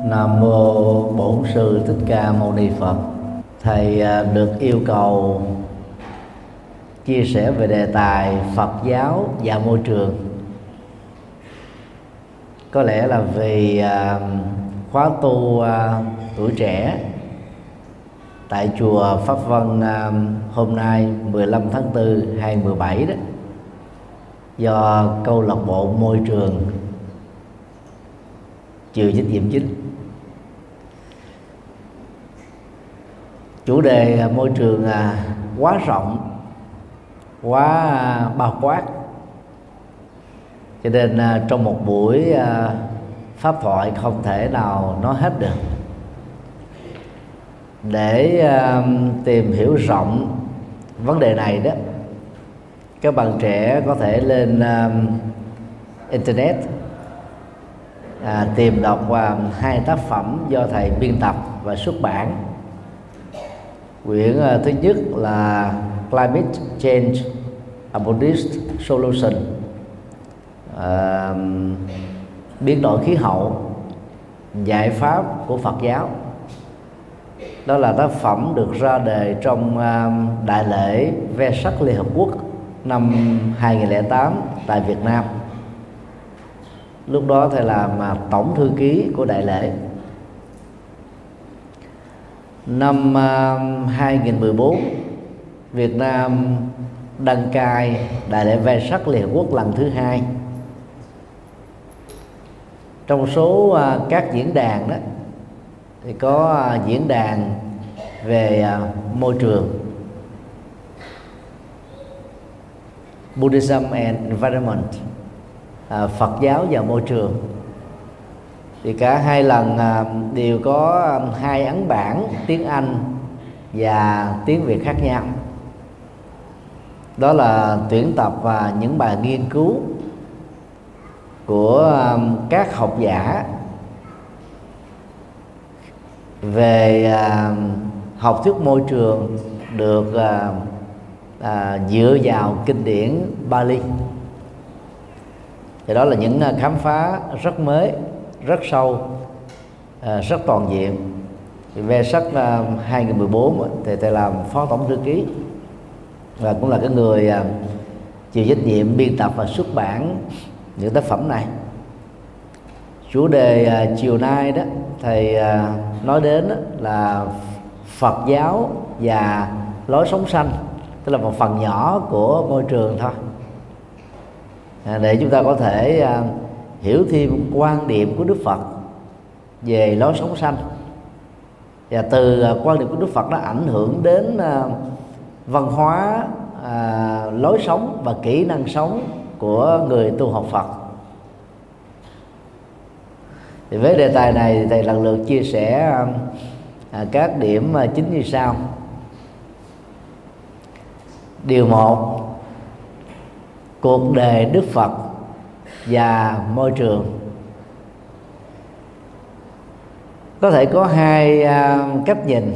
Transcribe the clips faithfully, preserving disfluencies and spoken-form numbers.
Nam mô Bổn Sư Thích Ca Mâu Ni Phật. Thầy được yêu cầu chia sẻ về đề tài Phật giáo và môi trường. Có lẽ là vì khóa tu tuổi trẻ tại chùa Pháp Vân hôm nay mười lăm tháng tư hai nghìn không trăm mười bảy đó, do câu lạc bộ môi trường chịu trách nhiệm chính. Chủ đề môi trường quá rộng, quá bao quát, cho nên trong một buổi pháp thoại không thể nào nói hết được. Để tìm hiểu rộng vấn đề này đó, các bạn trẻ có thể lên internet à, tìm đọc uh, hai tác phẩm do thầy biên tập và xuất bản. Quyển uh, thứ nhất là Climate Change: A Buddhist Solution, uh, biến đổi khí hậu, giải pháp của Phật giáo. Đó là tác phẩm được ra đời trong uh, đại lễ Vesak Liên Hợp Quốc năm hai nghìn không trăm lẻ tám tại Việt Nam. Lúc đó thầy làm tổng thư ký của đại lễ. Năm hai nghìn không trăm mười bốn, Việt Nam đăng cai đại lễ Vesak Liên Hợp Quốc lần thứ hai. Trong số các diễn đàn đó thì có diễn đàn về môi trường, Buddhism and Environment, À, Phật giáo và môi trường. Thì cả hai lần à, đều có hai ấn bản tiếng Anh và tiếng Việt khác nhau. Đó là tuyển tập và những bài nghiên cứu của à, các học giả về à, học thuyết môi trường được à, à, dựa vào kinh điển Bali. Thì đó là những khám phá rất mới, rất sâu, rất toàn diện. Thì Vesak hai nghìn không trăm mười bốn thì thầy làm phó tổng thư ký và cũng là cái người chịu trách nhiệm biên tập và xuất bản những tác phẩm này. Chủ đề chiều nay đó thầy nói đến là Phật giáo và lối sống xanh, tức là một phần nhỏ của môi trường thôi, để chúng ta có thể uh, hiểu thêm quan điểm của Đức Phật về lối sống xanh, và từ uh, quan điểm của Đức Phật nó ảnh hưởng đến uh, văn hóa, uh, lối sống và kỹ năng sống của người tu học Phật. Thì với đề tài này thầy lần lượt chia sẻ uh, uh, các điểm uh, chính như sau. Điều một, cuộc đời Đức Phật và môi trường. Có thể có hai uh, cách nhìn.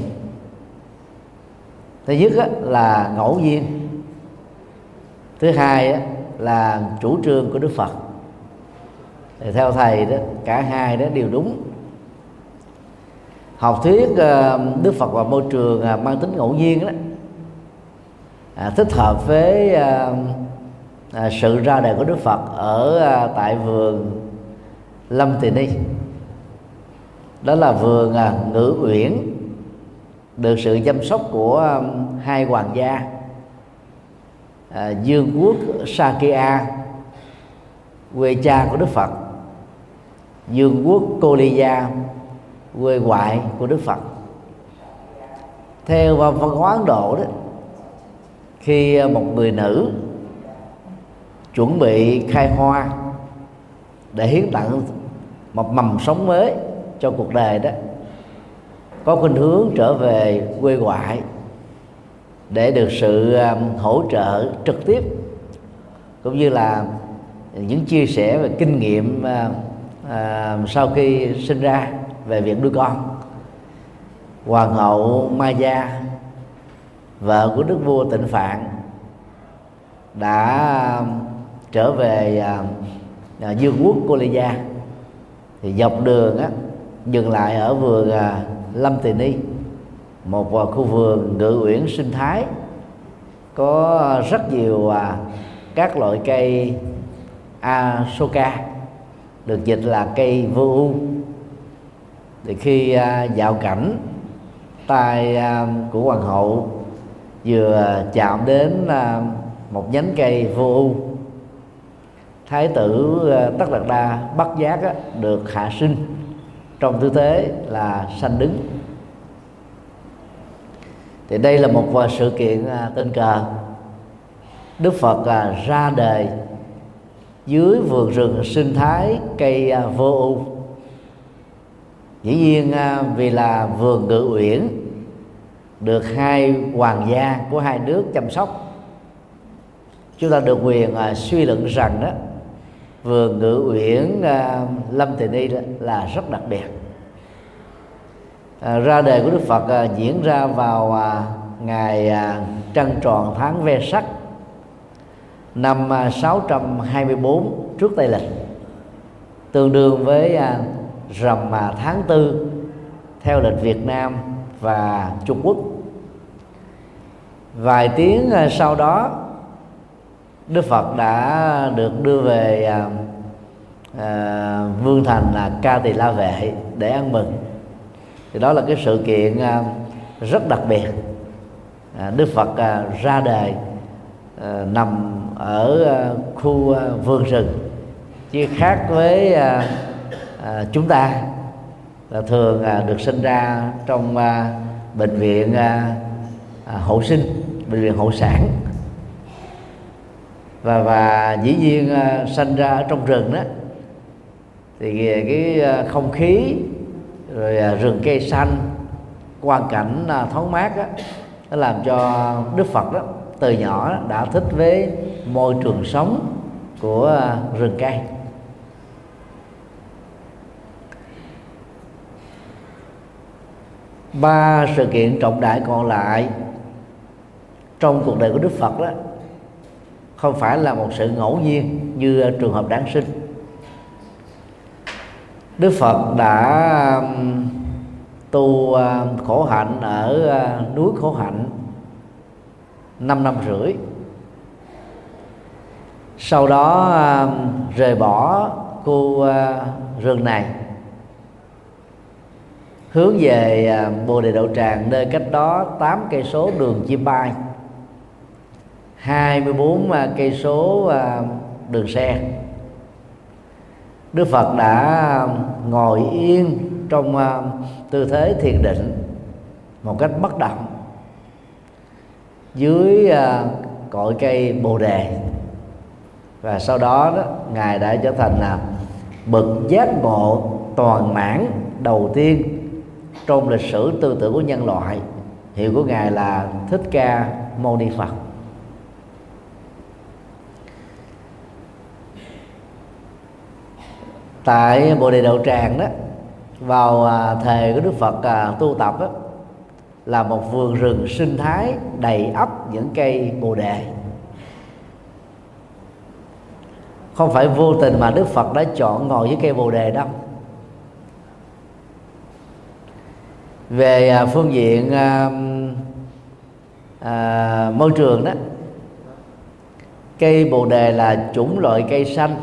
Thứ nhất á, là ngẫu nhiên. Thứ hai á, là chủ trương của Đức Phật. Thì theo thầy đó, cả hai đó đều đúng. Học thuyết uh, Đức Phật và môi trường uh, mang tính ngẫu nhiên đó, à, thích hợp với uh, À, sự ra đời của Đức Phật ở à, tại vườn Lâm Tỳ Ni. Đó là vườn à, Ngự Uyển, được sự chăm sóc của à, hai hoàng gia, à, Dương quốc Sakya, quê cha của Đức Phật, Dương quốc Koliya, quê ngoại của Đức Phật. Theo văn hóa Ấn Độ đó, khi một người nữ chuẩn bị khai hoa để hiến tặng một mầm sống mới cho cuộc đời đó, có khuynh hướng trở về quê ngoại để được sự hỗ trợ trực tiếp cũng như là những chia sẻ về kinh nghiệm à, sau khi sinh ra về việc nuôi con. Hoàng hậu Maya, vợ của đức vua Tịnh Phạn, đã trở về à, à, Dương quốc Koliya. Thì dọc đường á, dừng lại ở vườn Lâm Tỳ Ni, một khu vườn ngự uyển sinh thái có rất nhiều các loại cây Asoka, được dịch là cây vô ưu. Thì khi dạo cảnh, tay của hoàng hậu vừa chạm đến một nhánh cây vô ưu, thái tử Tất Đạt Đa bất giác được hạ sinh trong tư thế là sanh đứng. Thì đây là một sự kiện tình cờ. Đức Phật ra đời dưới vườn rừng sinh thái cây vô ưu. Dĩ nhiên vì là vườn ngự uyển, được hai hoàng gia của hai nước chăm sóc, chúng ta được quyền suy luận rằng đó, vườn ngự uyển Lâm Tỳ Ni là rất đặc biệt. À, ra đời của Đức Phật à, diễn ra vào à, ngày à, trăng tròn tháng Ve Sắc năm à, sáu trăm hai mươi tư trước Tây lịch, tương đương với à, rằm à, tháng tư theo lịch Việt Nam và Trung Quốc. Vài tiếng à, sau đó, Đức Phật đã được đưa về à, à, vương thành là Ca Tỳ La Vệ để ăn mừng. Thì đó là cái sự kiện à, rất đặc biệt. à, Đức Phật à, ra đời à, nằm ở à, khu à, vườn rừng, chứ khác với à, à, chúng ta là thường à, được sinh ra trong à, bệnh viện à, à, hộ sinh, bệnh viện hộ sản, và và dĩ nhiên à, sinh ra ở trong rừng đó, thì cái à, không khí rồi à, rừng cây xanh, quang cảnh à, thoáng mát đó, nó làm cho Đức Phật đó từ nhỏ đó, đã thích với môi trường sống của à, rừng cây. Ba sự kiện trọng đại còn lại trong cuộc đời của Đức Phật đó không phải là một sự ngẫu nhiên như trường hợp Đản Sinh. Đức Phật đã tu khổ hạnh ở núi Khổ Hạnh năm năm rưỡi. Sau đó rời bỏ khu rừng này, hướng về Bồ Đề Đậu Tràng, nơi cách đó tám cây số đường chim bay, hai mươi bốn cây số đường xe. Đức Phật đã ngồi yên trong tư thế thiền định một cách bất động dưới cội cây Bồ Đề, và sau đó, đó Ngài đã trở thành là bậc giác ngộ toàn mãn đầu tiên trong lịch sử tư tưởng của nhân loại. Hiệu của Ngài là Thích Ca Mâu Ni Phật. Tại Bồ Đề Đậu Tràng đó, vào thời của Đức Phật tu tập đó, là một vườn rừng sinh thái đầy ắp những cây bồ đề. Không phải vô tình mà Đức Phật đã chọn ngồi với cây bồ đề đâu. Về phương diện à, à, môi trường đó, cây bồ đề là chủng loại cây xanh,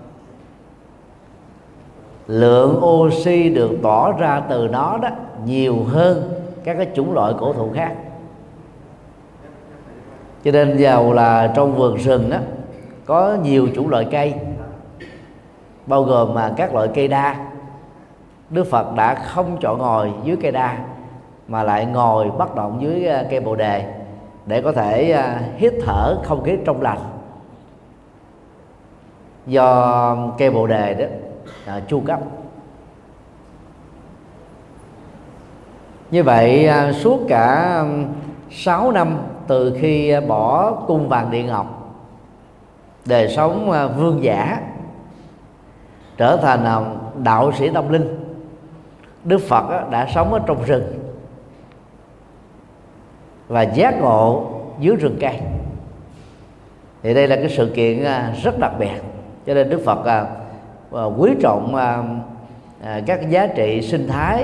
lượng oxy được tỏ ra từ nó đó nhiều hơn các cái chủng loại cổ thụ khác. Cho nên giàu là trong vườn rừng đó có nhiều chủng loại cây, bao gồm mà các loại cây đa, Đức Phật đã không chọn ngồi dưới cây đa mà lại ngồi bất động dưới cây bồ đề để có thể hít thở không khí trong lành do cây bồ đề đó à, chu cấp. Như vậy suốt cả sáu năm từ khi bỏ cung vàng điện ngọc, đời sống vương giả, trở thành đạo sĩ tâm linh, Đức Phật đã sống ở trong rừng và giác ngộ dưới rừng cây. Thì đây là cái sự kiện rất đặc biệt, cho nên Đức Phật quý trọng à, các giá trị sinh thái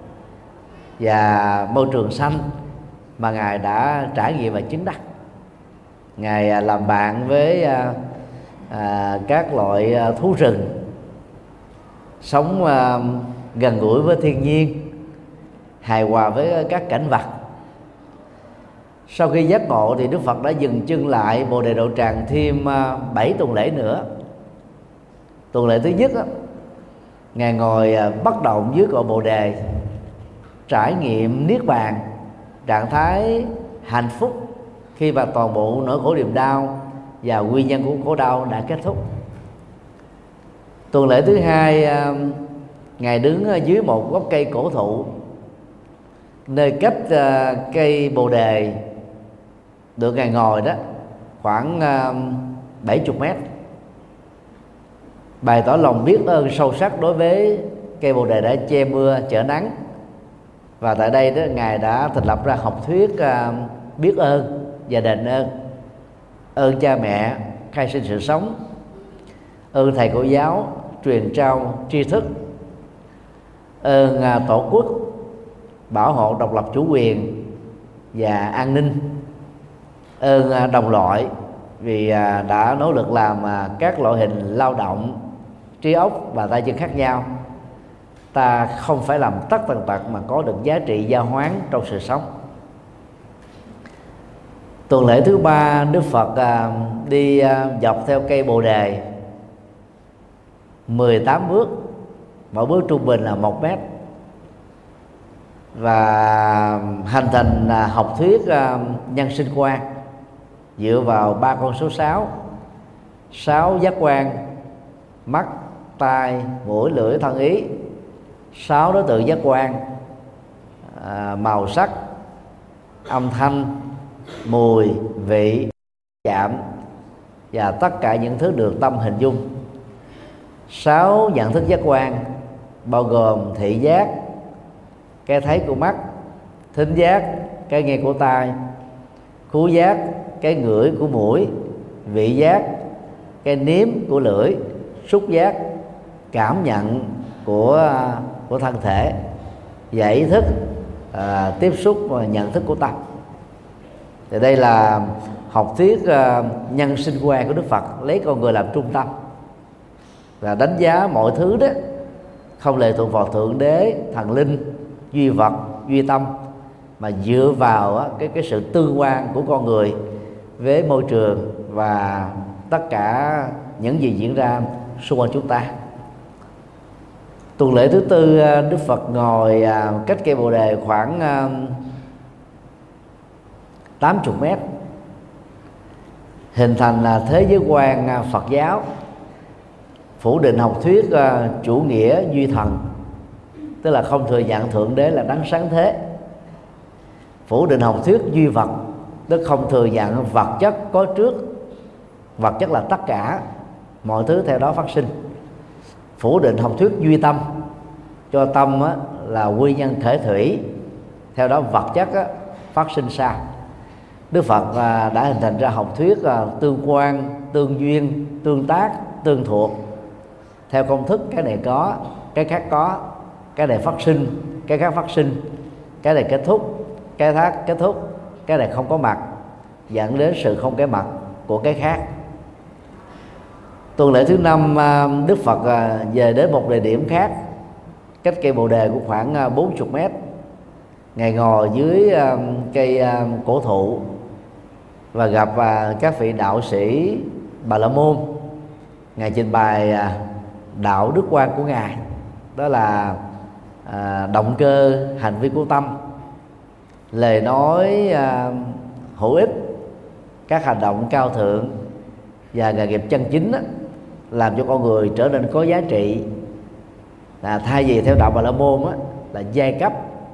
và môi trường xanh mà Ngài đã trải nghiệm và chứng đắc. Ngài à, làm bạn với à, à, các loại à, thú rừng, sống à, gần gũi với thiên nhiên, hài hòa với các cảnh vật. Sau khi giác ngộ thì Đức Phật đã dừng chân lại Bồ Đề Đạo Tràng thêm bảy tuần lễ nữa. Tuần lễ thứ nhất á, Ngài ngồi bất động dưới cội Bồ Đề, trải nghiệm niết bàn, trạng thái hạnh phúc khi mà toàn bộ nỗi khổ niềm đau và nguyên nhân của khổ đau đã kết thúc. Tuần lễ thứ hai, Ngài đứng dưới một gốc cây cổ thụ, nơi cách cây Bồ Đề được Ngài ngồi đó khoảng bảy mươi mét, bày tỏ lòng biết ơn sâu sắc đối với cây Bồ Đề đã che mưa chở nắng. Và tại đây đó, Ngài đã thành lập ra học thuyết uh, biết ơn và đền ơn. Ơn cha mẹ khai sinh sự sống, ơn thầy cô giáo truyền trao tri thức, ơn uh, tổ quốc bảo hộ độc lập chủ quyền và an ninh, ơn uh, đồng loại vì uh, đã nỗ lực làm uh, các loại hình lao động, trí óc và tay chân khác nhau. Ta không phải làm tất tần tật mà có được giá trị giao hoán trong sự sống. Tuần lễ thứ ba, Đức Phật à, đi à, dọc theo cây Bồ Đề mười tám bước, mỗi bước trung bình là một mét, và hành thành à, học thuyết à, nhân sinh quan dựa vào ba con số sáu: sáu giác quan, mắt, tai, mũi, lưỡi, thân, ý. Sáu đối tượng giác quan: à, màu sắc, âm thanh, mùi, vị, chạm và tất cả những thứ được tâm hình dung. Sáu nhận thức giác quan bao gồm thị giác, cái thấy của mắt; thính giác, cái nghe của tai; khứu giác, cái ngửi của mũi; vị giác, cái nếm của lưỡi; xúc giác, cảm nhận của của thân thể; và ý thức, à, tiếp xúc và nhận thức của tâm. Thì đây là học thuyết uh, nhân sinh quan của Đức Phật, lấy con người làm trung tâm và đánh giá mọi thứ đó không lệ thuộc vào thượng đế, thần linh, duy vật, duy tâm, mà dựa vào uh, cái cái sự tương quan của con người với môi trường và tất cả những gì diễn ra xung quanh chúng ta. Tuần lễ thứ tư, Đức Phật ngồi cách cây Bồ Đề khoảng tám mươi mét, hình thành là thế giới quan Phật giáo, phủ định học thuyết chủ nghĩa duy thần, tức là không thừa nhận thượng đế là đấng sáng thế; phủ định học thuyết duy vật, tức không thừa nhận vật chất có trước, vật chất là tất cả, mọi thứ theo đó phát sinh; phủ định học thuyết duy tâm, cho tâm á, là nguyên nhân khởi thủy, theo đó vật chất á, phát sinh sau. Đức Phật à, đã hình thành ra học thuyết à, tương quan, tương duyên, tương tác, tương thuộc, theo công thức cái này có, cái khác có, cái này phát sinh, cái khác phát sinh, cái này kết thúc, cái khác kết thúc, cái này không có mặt, dẫn đến sự không cái mặt của cái khác. Tuần lễ thứ năm, Đức Phật về đến một địa điểm khác, cách cây Bồ Đề của khoảng bốn mươi mét. Ngài ngồi dưới cây cổ thụ và gặp các vị đạo sĩ Bà La Môn. Ngài trình bày đạo đức quan của Ngài, đó là động cơ, hành vi của tâm, lời nói hữu ích, các hành động cao thượng và nghề nghiệp chân chính đó, làm cho con người trở nên có giá trị. Là thay vì theo đạo Bà La Môn á, là giai cấp,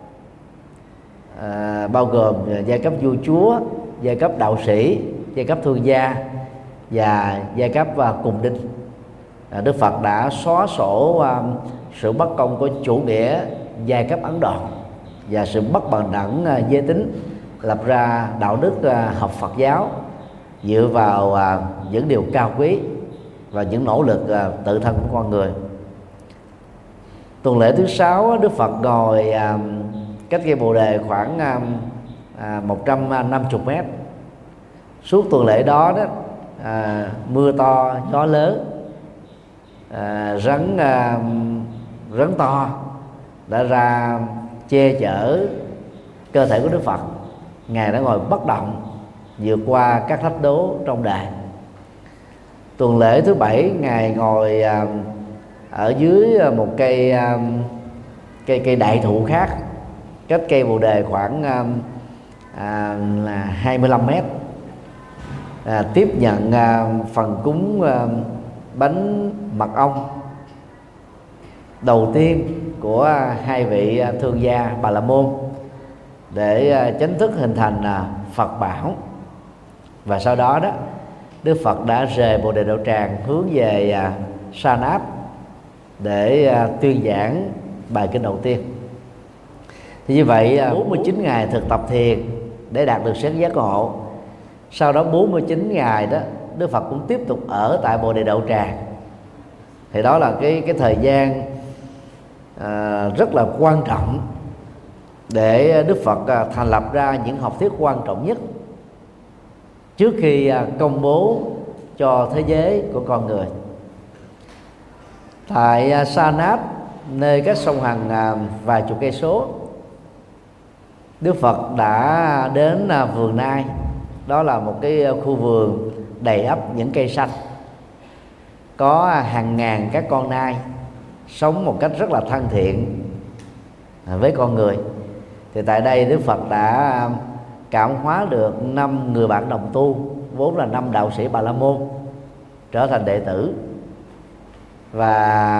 à, bao gồm giai cấp vua chúa, giai cấp đạo sĩ, giai cấp thương gia và giai cấp và cùng đinh. à, Đức Phật đã xóa sổ à, sự bất công của chủ nghĩa giai cấp Ấn Độ và sự bất bình đẳng à, giới tính, lập ra đạo đức à, học Phật giáo dựa vào à, những điều cao quý và những nỗ lực à, tự thân của con người. Tuần lễ thứ sáu Đức Phật ngồi à, cách cây Bồ Đề khoảng à, à, một trăm năm mươi mét. Suốt tuần lễ đó đó à, mưa to gió lớn, à, rắn à, rắn to đã ra che chở cơ thể của Đức Phật. Ngài đã ngồi bất động vượt qua các thách đố trong đời. Tuần lễ thứ bảy Ngài ngồi à, ở dưới một cây à, cây cây đại thụ khác, cách cây Bồ Đề khoảng à, à, là hai mươi lăm mét, à, tiếp nhận à, phần cúng à, bánh mật ong đầu tiên của hai vị thương gia Bà La Môn để à, chính thức hình thành à, Phật bảo. Và sau đó đó Đức Phật đã rời Bồ Đề Đạo Tràng hướng về à, Sa Nát để à, tuyên giảng bài kinh đầu tiên. Thì như vậy à, bốn mươi chín ngày thực tập thiền để đạt được sáng giác ngộ. Sau đó bốn mươi chín ngày đó Đức Phật cũng tiếp tục ở tại Bồ Đề Đạo Tràng. Thì đó là cái cái thời gian à, rất là quan trọng để Đức Phật à, thành lập ra những học thuyết quan trọng nhất trước khi à, công bố cho thế giới của con người. Tại à, Sa Nát, nơi cách sông Hằng à, vài chục cây số, Đức Phật đã đến à, vườn Nai. Đó là một cái khu vườn đầy ắp những cây xanh, có hàng ngàn các con nai sống một cách rất là thân thiện với con người. Thì tại đây Đức Phật đã cảm hóa được năm người bạn đồng tu, vốn là năm đạo sĩ Bà La Môn, trở thành đệ tử. Và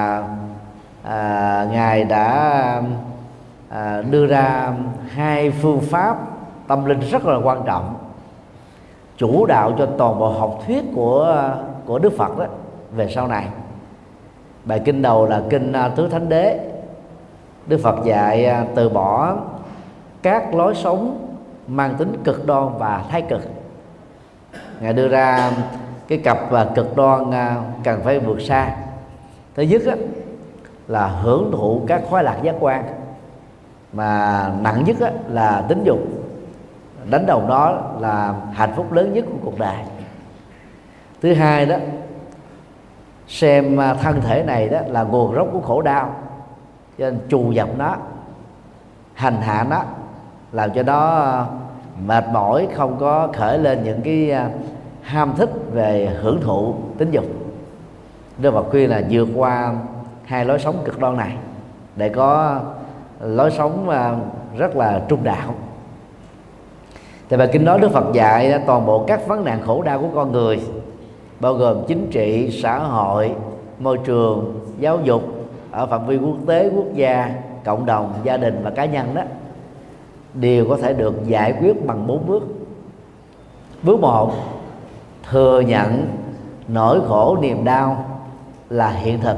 à, Ngài đã à, đưa ra hai phương pháp tâm linh rất là quan trọng, chủ đạo cho toàn bộ học thuyết của của Đức Phật đó về sau này. Bài kinh đầu là kinh Tứ Thánh Đế. Đức Phật dạy từ bỏ các lối sống mang tính cực đoan và thái cực. Ngài đưa ra cái cặp và cực đoan cần phải vượt xa. Thứ nhất á, là hưởng thụ các khoái lạc giác quan, mà nặng nhất á, là tính dục. Đánh đồng đó là hạnh phúc lớn nhất của cuộc đời. Thứ hai đó, xem thân thể này đó là nguồn gốc của khổ đau, cho nên trù dập nó, hành hạ nó, làm cho nó mệt mỏi, không có khởi lên những cái ham thích về hưởng thụ tính dục. Đức Phật khuyên là vượt qua hai lối sống cực đoan này để có lối sống rất là trung đạo. Tại bài kinh đó Đức Phật dạy toàn bộ các vấn nạn khổ đau của con người, bao gồm chính trị, xã hội, môi trường, giáo dục ở phạm vi quốc tế, quốc gia, cộng đồng, gia đình và cá nhân đó, đều có thể được giải quyết bằng bốn bước. Bước một, thừa nhận nỗi khổ niềm đau là hiện thực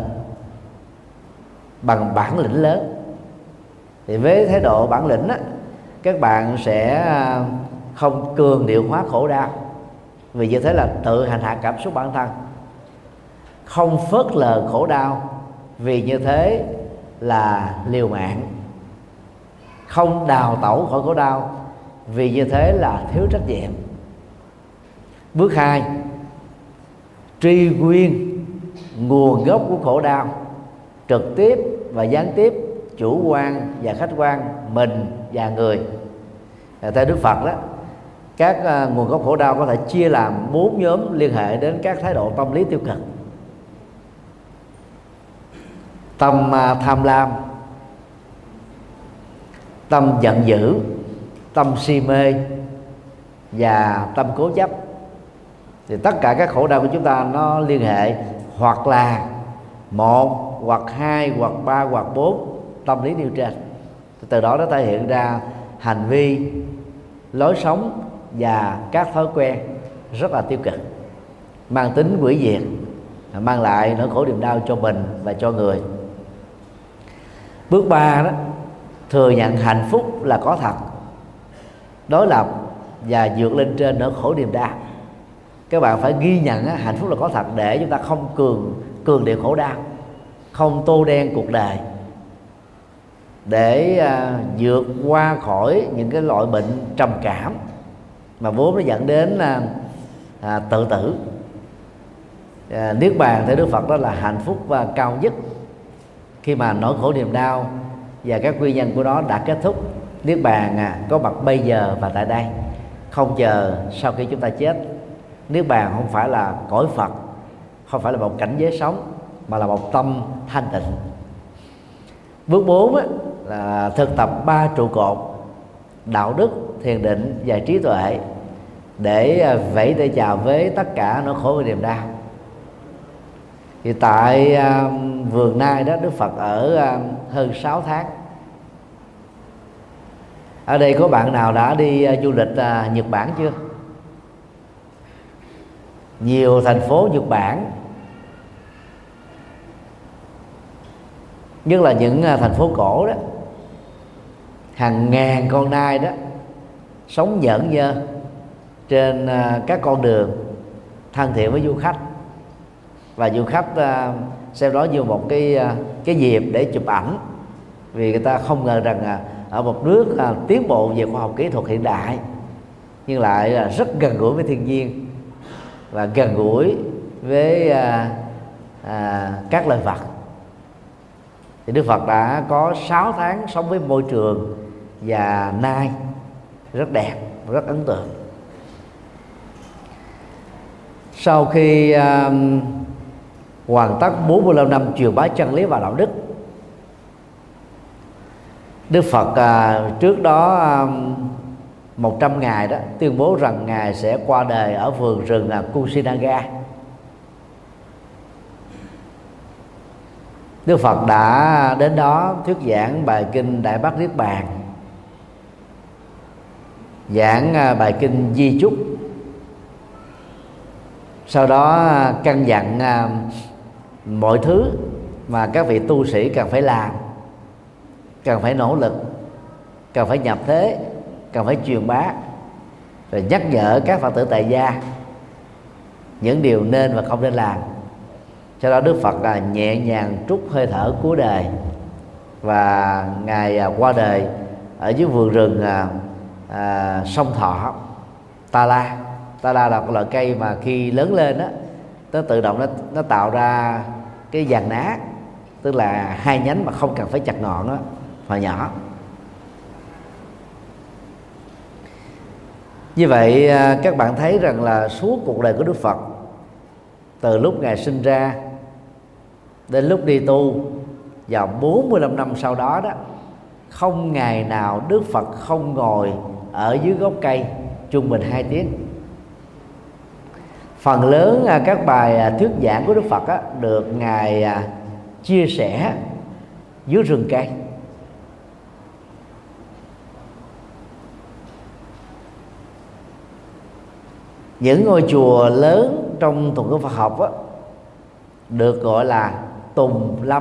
bằng bản lĩnh lớn. Thì với thái độ bản lĩnh á, các bạn sẽ không cường điệu hóa khổ đau, vì như thế là tự hành hạ cảm xúc bản thân. Không phớt lờ khổ đau, vì như thế là liều mạng. Không đào tẩu khỏi khổ đau, vì như thế là thiếu trách nhiệm. Bước hai, truy nguyên nguồn gốc của khổ đau, trực tiếp và gián tiếp, chủ quan và khách quan, mình và người. Theo Đức Phật đó, các uh, nguồn gốc khổ đau có thể chia làm bốn nhóm liên hệ đến các thái độ tâm lý tiêu cực. Tâm uh, tham lam, tâm giận dữ, tâm si mê và tâm cố chấp. Thì tất cả các khổ đau của chúng ta nó liên hệ hoặc là một, hoặc hai, hoặc ba, hoặc bốn tâm lý nêu trên. Từ đó nó thể hiện ra hành vi, lối sống và các thói quen rất là tiêu cực, mang tính hủy diệt, mang lại nỗi khổ niềm đau cho mình và cho người. Bước ba đó, thừa nhận hạnh phúc là có thật, đối lập và vượt lên trên nỗi khổ niềm đau. Các bạn phải ghi nhận á, hạnh phúc là có thật để chúng ta không cường cường điệu khổ đau, không tô đen cuộc đời, để à, vượt qua khỏi những cái loại bệnh trầm cảm mà vốn nó dẫn đến à, à, tự tử. à, Niết bàn theo Đức Phật đó là hạnh phúc và cao nhất. Khi mà nỗi khổ niềm đau và các nguyên nhân của nó đã kết thúc, Niết bàn à, có mặt bây giờ và tại đây, không chờ sau khi chúng ta chết. Niết bàn không phải là cõi Phật, không phải là một cảnh giới sống, mà là một tâm thanh tịnh. Bước bốn á, là thực tập ba trụ cột: đạo đức, thiền định và trí tuệ, để vẫy tay chào với tất cả nỗi khổ và niềm đau. Thì tại uh, vườn Nai đó, Đức Phật ở uh, hơn sáu tháng. Ở đây có bạn nào đã đi uh, du lịch uh, Nhật Bản chưa? Nhiều thành phố Nhật Bản, nhất là những uh, thành phố cổ đó, hàng ngàn con nai đó sống nhởn nhơ trên uh, các con đường, thân thiện với du khách. Và du khách uh, xem đó như một cái uh, cái dịp để chụp ảnh, vì người ta không ngờ rằng uh, ở một nước uh, tiến bộ về khoa học kỹ thuật hiện đại nhưng lại uh, rất gần gũi với thiên nhiên và gần gũi với uh, uh, các loài vật. Thì Đức Phật đã có sáu tháng sống với môi trường và nai rất đẹp, rất ấn tượng. Sau khi uh, hoàn tất bốn mươi lăm năm truyền bá chân lý và đạo đức, Đức Phật à, trước đó à, một trăm ngày đó tuyên bố rằng Ngài sẽ qua đời ở vườn rừng à, Kusinaga. Đức Phật đã đến đó thuyết giảng bài kinh Đại Bát Niết Bàn, giảng à, bài kinh Di Chúc. Sau đó à, căn dặn à, mọi thứ mà các vị tu sĩ cần phải làm, cần phải nỗ lực, cần phải nhập thế, cần phải truyền bá, rồi nhắc nhở các Phật tử tại gia những điều nên và không nên làm. Sau đó Đức Phật là nhẹ nhàng trút hơi thở cuối đời, và Ngài qua đời ở dưới vườn rừng à, à, sông Thọ, Ta La. Ta La là một loại cây mà khi lớn lên đó, nó tự động nó, nó tạo ra cái giàn ná, tức là hai nhánh mà không cần phải chặt ngọn đó, hồi nhỏ. Như vậy các bạn thấy rằng là suốt cuộc đời của Đức Phật, từ lúc Ngài sinh ra đến lúc đi tu vào bốn mươi lăm năm sau đó đó, không ngày nào Đức Phật không ngồi ở dưới gốc cây trung bình hai tiếng. Phần lớn các bài thuyết giảng của Đức Phật á, được Ngài chia sẻ dưới rừng cây. Những ngôi chùa lớn trong thuật ngữ Phật học á, được gọi là tùng lâm,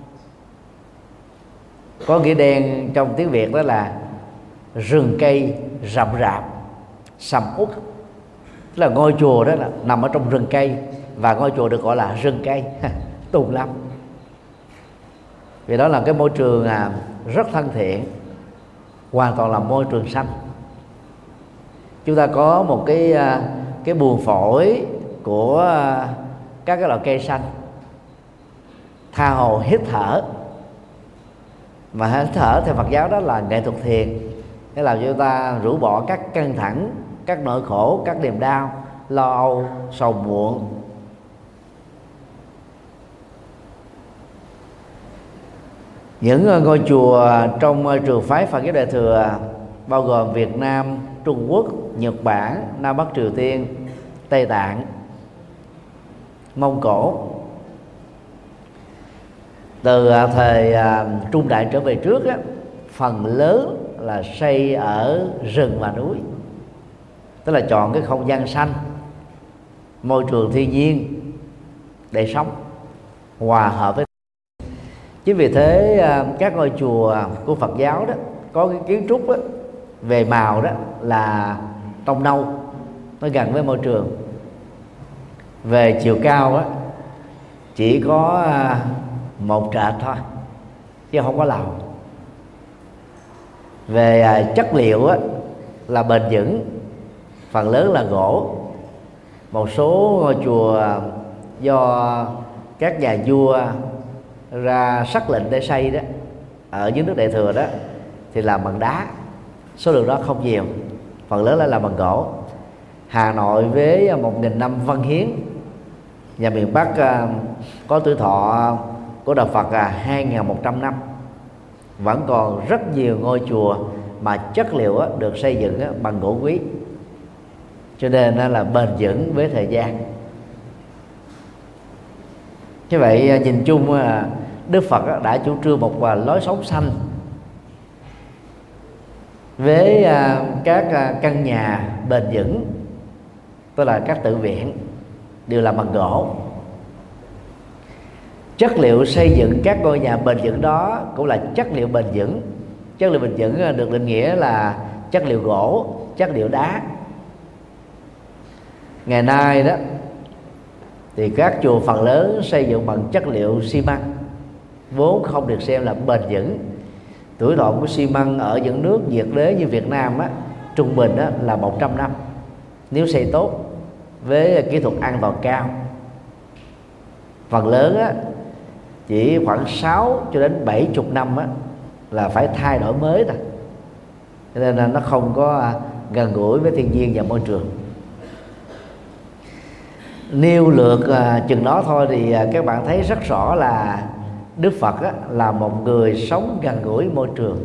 có nghĩa đen trong tiếng Việt đó là rừng cây rậm rạp, sầm uất. Tức là ngôi chùa đó là nằm ở trong rừng cây, và ngôi chùa được gọi là rừng cây tùng lâm, vì đó là cái môi trường à, rất thân thiện, hoàn toàn là môi trường xanh. Chúng ta có một cái cái buồng phổi của các cái loại cây xanh, tha hồ hít thở. Mà hít thở theo Phật giáo đó là nghệ thuật thiền, để làm cho chúng ta rũ bỏ các căng thẳng, các nỗi khổ, các niềm đau, lo âu, sầu muộn. Những ngôi chùa trong trường phái Phật giáo Đại thừa bao gồm Việt Nam, Trung Quốc, Nhật Bản, Nam Bắc Triều Tiên, Tây Tạng, Mông Cổ, từ thời Trung Đại trở về trước á, phần lớn là xây ở rừng và núi, tức là chọn cái không gian xanh, môi trường thiên nhiên để sống hòa hợp với. Chính vì thế các ngôi chùa của Phật giáo đó có cái kiến trúc đó, về màu đó là tông nâu, nó gần với môi trường. Về chiều cao đó, chỉ có một trệt thôi chứ không có lầu. Về à, chất liệu á, là bền vững, phần lớn là gỗ. Một số ngôi chùa do các nhà vua ra sắc lệnh để xây đó, ở dưới nước Đại Thừa đó, thì làm bằng đá. Số lượng đó không nhiều, phần lớn là làm bằng gỗ. Hà Nội với một nghìn năm văn hiến, và miền Bắc có tuổi thọ của đạo Phật là hai nghìn một trăm năm, vẫn còn rất nhiều ngôi chùa mà chất liệu được xây dựng bằng gỗ quý, cho nên là bền vững với thời gian. Như vậy nhìn chung là Đức Phật đã chủ trương một lối sống xanh, với các căn nhà bền vững, tức là các tự viện đều làm bằng gỗ. Chất liệu xây dựng các ngôi nhà bền vững đó cũng là chất liệu bền vững. Chất liệu bền vững được định nghĩa là chất liệu gỗ, chất liệu đá. Ngày nay đó thì các chùa phần lớn xây dựng bằng chất liệu xi măng, vốn không được xem là bền vững. Tuổi thọ của xi măng ở những nước nhiệt đới như Việt Nam á, trung bình á, là một trăm năm nếu xây tốt với kỹ thuật an toàn cao. Phần lớn á, chỉ khoảng sáu cho đến bảy chục năm á, là phải thay đổi mới thôi, cho nên là nó không có gần gũi với thiên nhiên và môi trường. Nêu lược à, chừng đó thôi thì à, các bạn thấy rất rõ là Đức Phật á, là một người sống gần gũi môi trường,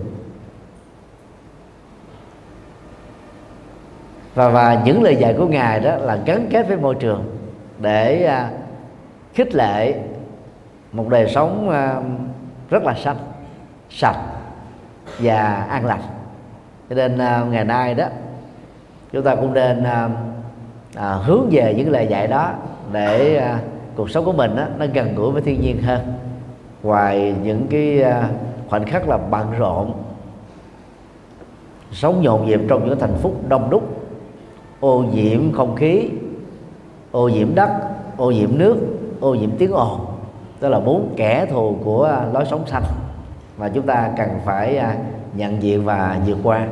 và và những lời dạy của Ngài đó là gắn kết với môi trường để à, khích lệ một đời sống à, rất là xanh, sạch và an lành. Cho nên à, ngày nay đó chúng ta cũng nên à, à, hướng về những lời dạy đó để à, cuộc sống của mình đó, nó gần gũi với thiên nhiên hơn. Ngoài những cái à, khoảnh khắc là bận rộn, sống nhộn nhịp trong những thành phố đông đúc, ô nhiễm không khí, ô nhiễm đất, ô nhiễm nước, ô nhiễm tiếng ồn, đó là bốn kẻ thù của lối sống xanh mà chúng ta cần phải à, nhận diện và vượt qua.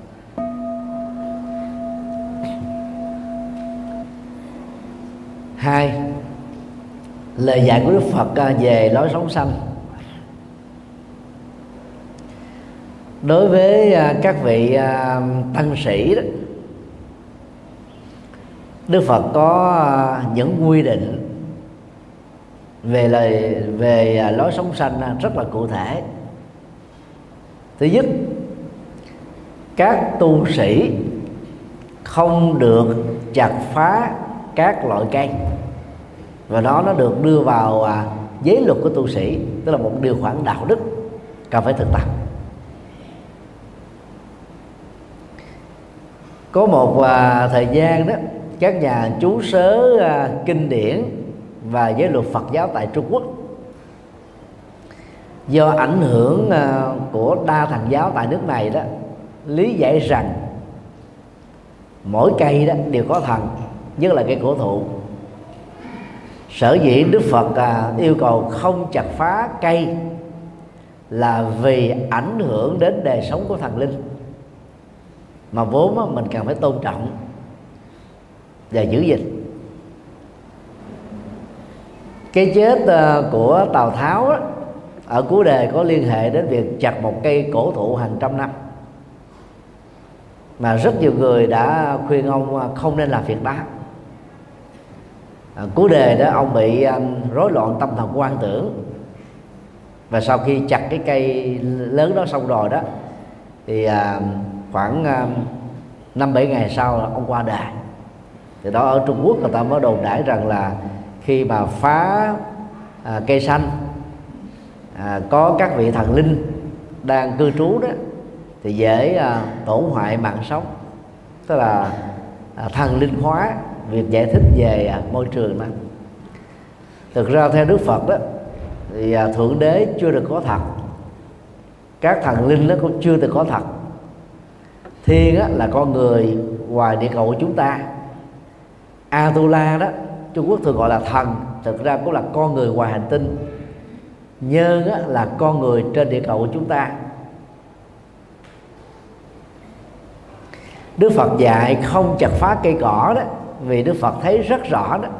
Hai, lời dạy của Đức Phật về lối sống xanh. Đối với các vị tăng sĩ đó, Đức Phật có những quy định về lời về lối sống xanh rất là cụ thể. Thứ nhất, các tu sĩ không được chặt phá các loại cây, và đó nó được đưa vào à, giới luật của tu sĩ, tức là một điều khoản đạo đức cần phải thực tập. Có một à, thời gian đó, các nhà chú sớ à, kinh điển và giới luật Phật giáo tại Trung Quốc, do ảnh hưởng à, của đa thần giáo tại nước này đó, lý giải rằng mỗi cây đó đều có thần, nhất là cây cổ thụ. Sở dĩ Đức Phật à, yêu cầu không chặt phá cây là vì ảnh hưởng đến đời sống của thần linh, mà vốn á, mình cần phải tôn trọng và giữ gìn. Cái chết à, của Tào Tháo á, ở cuối đời có liên hệ đến việc chặt một cây cổ thụ hàng trăm năm, mà rất nhiều người đã khuyên ông không nên làm việc đó. À, cuối đời đó ông bị um, rối loạn tâm thần quan tưởng, và sau khi chặt cái cây lớn đó xong rồi đó thì uh, khoảng uh, năm bảy ngày sau ông qua đời. Từ đó ở Trung Quốc người ta mới đồn đãi rằng là khi mà phá uh, cây xanh uh, có các vị thần linh đang cư trú đó thì dễ uh, tổn hại mạng sống, tức là uh, thần linh hóa việc giải thích về uh, môi trường đó. Thực ra theo Đức Phật đó thì uh, Thượng Đế chưa được có thật, các thần linh đó cũng chưa được có thật. Thiên á, là con người ngoài địa cầu của chúng ta. Atula đó Trung Quốc thường gọi là thần, thực ra cũng là con người ngoài hành tinh. Nhân á, là con người trên địa cầu của chúng ta. Đức Phật dạy không chặt phá cây cỏ đó, vì Đức Phật thấy rất rõ đó,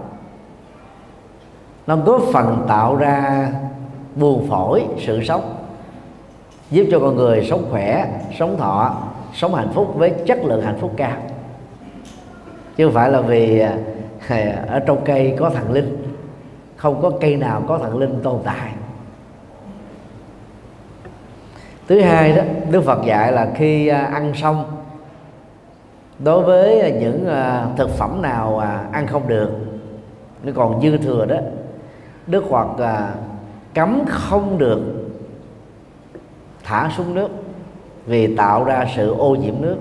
nó góp phần tạo ra buồng phổi sự sống, giúp cho con người sống khỏe, sống thọ, sống hạnh phúc với chất lượng hạnh phúc cao, chứ không phải là vì ở trong cây có thần linh. Không có cây nào có thần linh tồn tại. Thứ hai đó, Đức Phật dạy là khi ăn xong, đối với những thực phẩm nào ăn không được, nó còn dư thừa đó, Đức Phật cấm không được thả xuống nước, vì tạo ra sự ô nhiễm nước.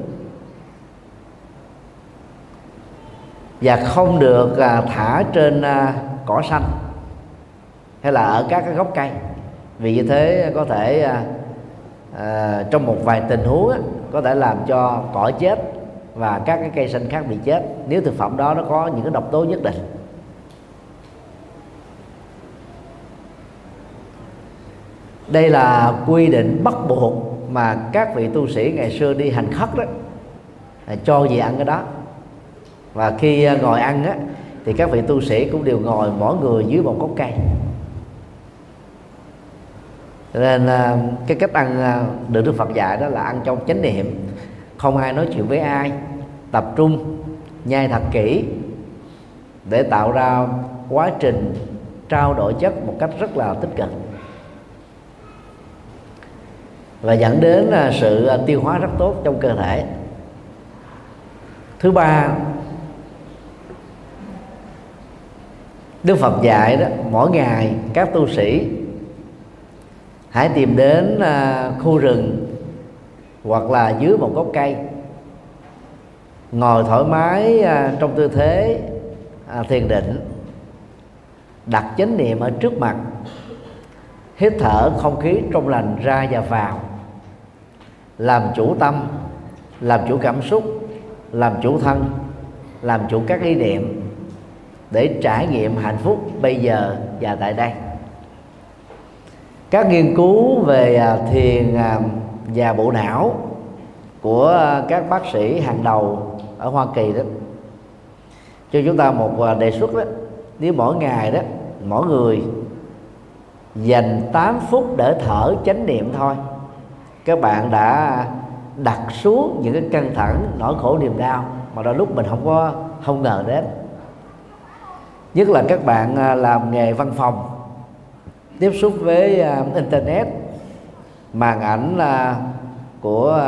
Và không được thả trên cỏ xanh hay là ở các cái gốc cây, vì như thế có thể à, trong một vài tình huống á, có thể làm cho cỏ chết và các cái cây xanh khác bị chết, nếu thực phẩm đó nó có những cái độc tố nhất định. Đây là quy định bắt buộc mà các vị tu sĩ ngày xưa đi hành khất đó, cho gì ăn cái đó. Và khi ngồi ăn á, thì các vị tu sĩ cũng đều ngồi mỗi người dưới một gốc cây. Nên cái cách ăn được Đức Phật dạy đó là ăn trong chánh niệm, không ai nói chuyện với ai, tập trung nhai thật kỹ để tạo ra quá trình trao đổi chất một cách rất là tích cực, và dẫn đến sự tiêu hóa rất tốt trong cơ thể. Thứ ba, Đức Phật dạy đó, mỗi ngày các tu sĩ hãy tìm đến khu rừng hoặc là dưới một gốc cây, ngồi thoải mái trong tư thế thiền định, đặt chánh niệm ở trước mặt, hít thở không khí trong lành ra và vào, làm chủ tâm, làm chủ cảm xúc, làm chủ thân, làm chủ các ý niệm, để trải nghiệm hạnh phúc bây giờ và tại đây. Các nghiên cứu về thiền và bộ não của các bác sĩ hàng đầu ở Hoa Kỳ đó cho chúng ta một đề xuất đó: nếu mỗi ngày đó mỗi người dành tám phút để thở chánh niệm thôi, các bạn đã đặt xuống những cái căng thẳng, nỗi khổ niềm đau mà đôi lúc mình không có không ngờ đến. Nhất là các bạn làm nghề văn phòng, tiếp xúc với internet, màn ảnh của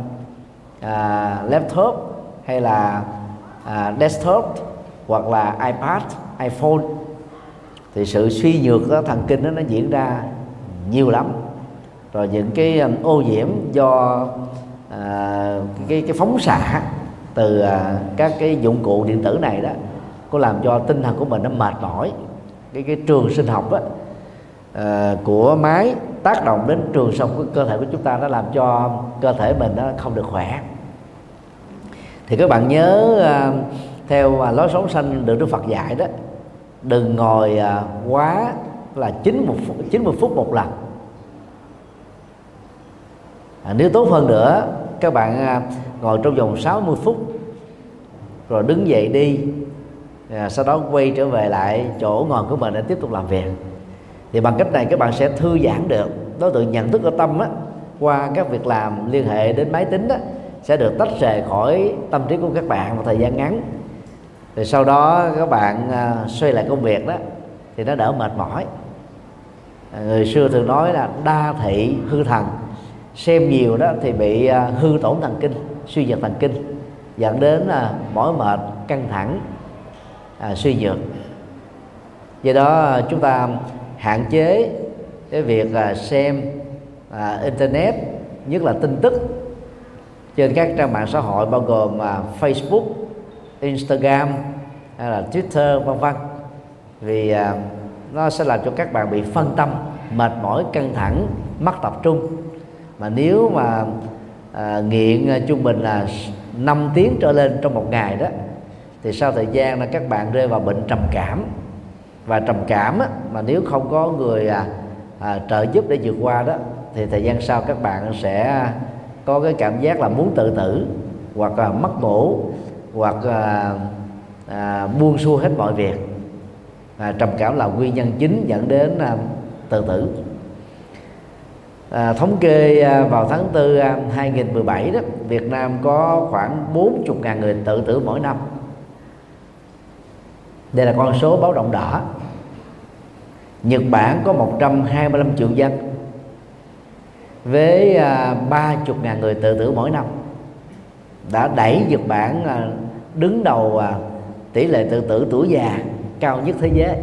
laptop hay là desktop hoặc là iPad, iPhone, thì sự suy nhược đó, thần kinh đó, nó diễn ra nhiều lắm. Rồi những cái ô nhiễm do à, cái cái phóng xạ từ à, các cái dụng cụ điện tử này đó có làm cho tinh thần của mình nó mệt mỏi. Cái cái trường sinh học đó, à, của máy tác động đến trường sinh học của cơ thể của chúng ta, nó làm cho cơ thể mình nó không được khỏe. Thì các bạn nhớ à, theo lối sống xanh được Đức Phật dạy đó, đừng ngồi à, quá là chín mươi phút một lần. À, nếu tốt hơn nữa, các bạn à, ngồi trong vòng sáu mươi phút rồi đứng dậy đi, à, sau đó quay trở về lại chỗ ngồi của mình để tiếp tục làm việc. Thì bằng cách này các bạn sẽ thư giãn được. Đối tượng nhận thức ở tâm á, qua các việc làm liên hệ đến máy tính đó, sẽ được tách rời khỏi tâm trí của các bạn một thời gian ngắn. Rồi sau đó các bạn à, xoay lại công việc đó thì nó đỡ mệt mỏi. À, người xưa thường nói là đa thị hư thần, xem nhiều đó thì bị à, hư tổn thần kinh, suy nhược thần kinh, dẫn đến à, mỏi mệt, căng thẳng, à, suy nhược. Do đó chúng ta hạn chế cái việc à, xem à, internet, nhất là tin tức trên các trang mạng xã hội bao gồm à, Facebook, Instagram hay là Twitter vân vân, vì à, nó sẽ làm cho các bạn bị phân tâm, mệt mỏi, căng thẳng, mất tập trung. Mà nếu mà à, nghiện trung bình là năm tiếng trở lên trong một ngày đó, thì sau thời gian là các bạn rơi vào bệnh trầm cảm. Và trầm cảm á, mà nếu không có người à, à, trợ giúp để vượt qua đó, thì thời gian sau các bạn sẽ có cái cảm giác là muốn tự tử, hoặc là mất ngủ, hoặc là à, buông xuôi hết mọi việc. À, trầm cảm là nguyên nhân chính dẫn đến à, tự tử. À, thống kê à, vào tháng tư à, hai nghìn mười bảy đó, Việt Nam có khoảng bốn mươi nghìn người tự tử mỗi năm. Đây là con số báo động đỏ. Nhật Bản có một trăm hai mươi lăm triệu dân với à, ba mươi nghìn người tự tử mỗi năm, đã đẩy Nhật Bản à, đứng đầu à, tỷ lệ tự tử tuổi già cao nhất thế giới.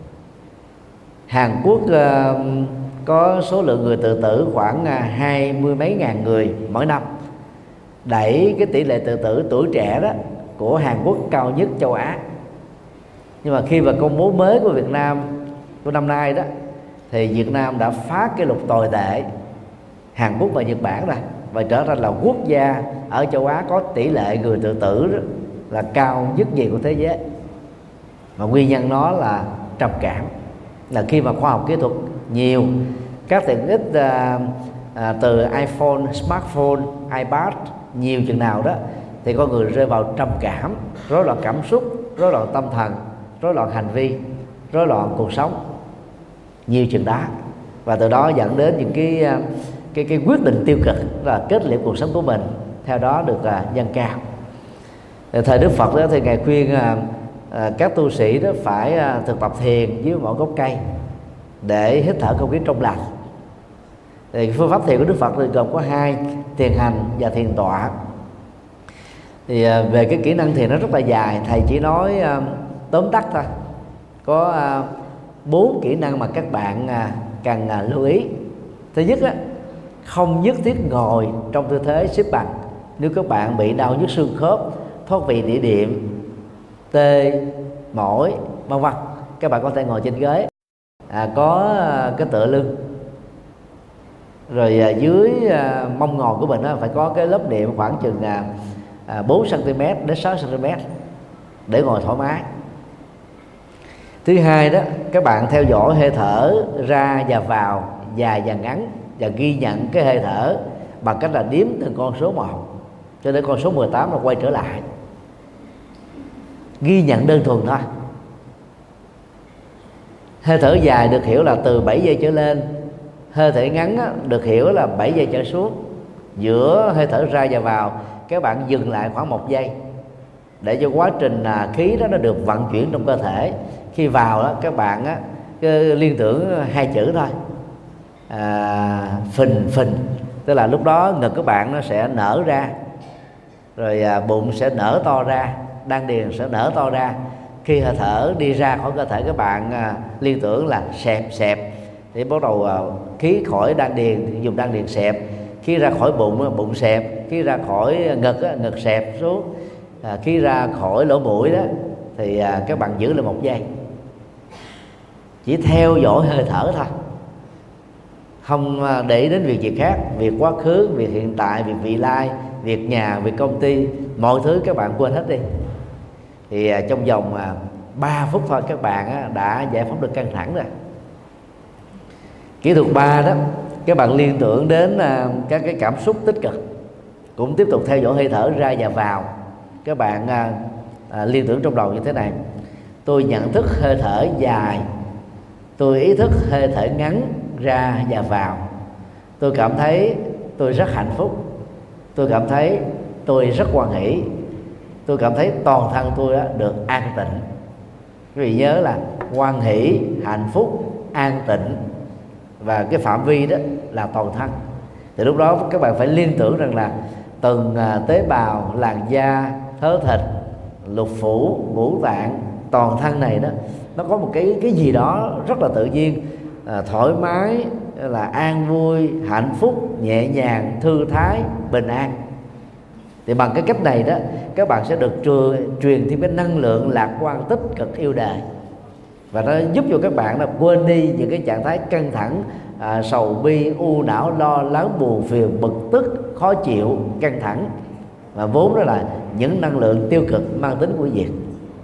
Hàn Quốc à, có số lượng người tự tử khoảng à, hai mươi mấy ngàn người mỗi năm, đẩy cái tỷ lệ tự tử tuổi trẻ đó của Hàn Quốc cao nhất châu Á. Nhưng mà khi mà công bố mới của Việt Nam của năm nay đó, thì Việt Nam đã phá kỷ lục tồi tệ Hàn Quốc và Nhật Bản rồi, và trở thành là quốc gia ở châu Á có tỷ lệ người tự tử đó là cao nhất nhì của thế giới. Và nguyên nhân nó là trầm cảm. Là khi mà khoa học kỹ thuật nhiều, các tiện ích à, à, từ iPhone, smartphone, iPad nhiều chừng nào đó, thì con người rơi vào trầm cảm, rối loạn cảm xúc, rối loạn tâm thần, rối loạn hành vi, rối loạn cuộc sống nhiều chừng đó. Và từ đó dẫn đến những cái cái cái quyết định tiêu cực, là kết liễu cuộc sống của mình theo đó được uh, nâng cao. Thời Đức Phật đó thì ngài khuyên uh, uh, các tu sĩ đó phải uh, thực tập thiền dưới một gốc cây để hít thở không khí trong lành. Thì phương pháp thiền của Đức Phật thì gồm có hai: thiền hành và thiền tọa. Thì uh, về cái kỹ năng thiền nó rất là dài, thầy chỉ nói uh, tóm tắt thôi. Có bốn uh, kỹ năng mà các bạn uh, cần uh, lưu ý. Thứ nhất á, không nhất thiết ngồi trong tư thế xếp bằng. Nếu các bạn bị đau nhức xương khớp, thoát vị đĩa đệm, tê mỏi, vân vân, các bạn có thể ngồi trên ghế, à, có cái tựa lưng, rồi à, dưới à, mông ngồi của mình á, phải có cái lớp đệm khoảng chừng à, bốn xăng ti mét đến sáu xăng ti mét để ngồi thoải mái. Thứ hai đó, các bạn theo dõi hơi thở ra và vào dài và ngắn, và ghi nhận cái hơi thở bằng cách là đếm từng con số một cho đến con số mười tám là quay trở lại. Ghi nhận đơn thuần thôi. Hơi thở dài được hiểu là từ bảy giây trở lên, hơi thở ngắn á, được hiểu là bảy giây trở xuống. Giữa hơi thở ra và vào, các bạn dừng lại khoảng một giây để cho quá trình à, khí đó nó được vận chuyển trong cơ thể. Khi vào đó, các bạn á, liên tưởng hai chữ thôi, à, phình phình, tức là lúc đó ngực các bạn nó sẽ nở ra, rồi à, bụng sẽ nở to ra, đan điền sẽ nở to ra. Khi hơi thở đi ra khỏi cơ thể, các bạn à, liên tưởng là xẹp xẹp, thì bắt đầu à, khí khỏi đan điền thì dùng đan điền xẹp, khi ra khỏi bụng bụng xẹp, khi ra khỏi ngực ngực xẹp xuống, à, khi ra khỏi lỗ mũi đó thì à, các bạn giữ lại một giây, chỉ theo dõi hơi thở thôi, không để ý đến việc gì khác, việc quá khứ, việc hiện tại, việc vị lai, việc nhà, việc công ty, mọi thứ các bạn quên hết đi. Thì à, trong vòng à, ba phút thôi các bạn á, đã giải phóng được căng thẳng rồi. Kỹ thuật ba đó, các bạn liên tưởng đến à, các cái cảm xúc tích cực, cũng tiếp tục theo dõi hơi thở ra và vào. Các bạn à, à, liên tưởng trong đầu như thế này: tôi nhận thức hơi thở dài, tôi ý thức hơi thở ngắn ra và vào, tôi cảm thấy tôi rất hạnh phúc, tôi cảm thấy tôi rất hoan hỷ, tôi cảm thấy toàn thân tôi đó được an tịnh. Quý vị nhớ là hoan hỷ, hạnh phúc, an tịnh, và cái phạm vi đó là toàn thân. Thì lúc đó các bạn phải liên tưởng rằng là từng tế bào, làn da, thớ thịt, lục phủ, ngũ tạng, toàn thân này đó nó có một cái cái gì đó rất là tự nhiên, à, thoải mái, là an vui, hạnh phúc, nhẹ nhàng, thư thái, bình an. Thì bằng cái cách này đó, các bạn sẽ được truyền, truyền thêm cái năng lượng lạc quan, tích cực, yêu đời, và nó giúp cho các bạn là quên đi những cái trạng thái căng thẳng, à, sầu bi, u não, lo lắng, buồn phiền, bực tức, khó chịu, căng thẳng, và vốn đó là những năng lượng tiêu cực mang tính hủy diệt.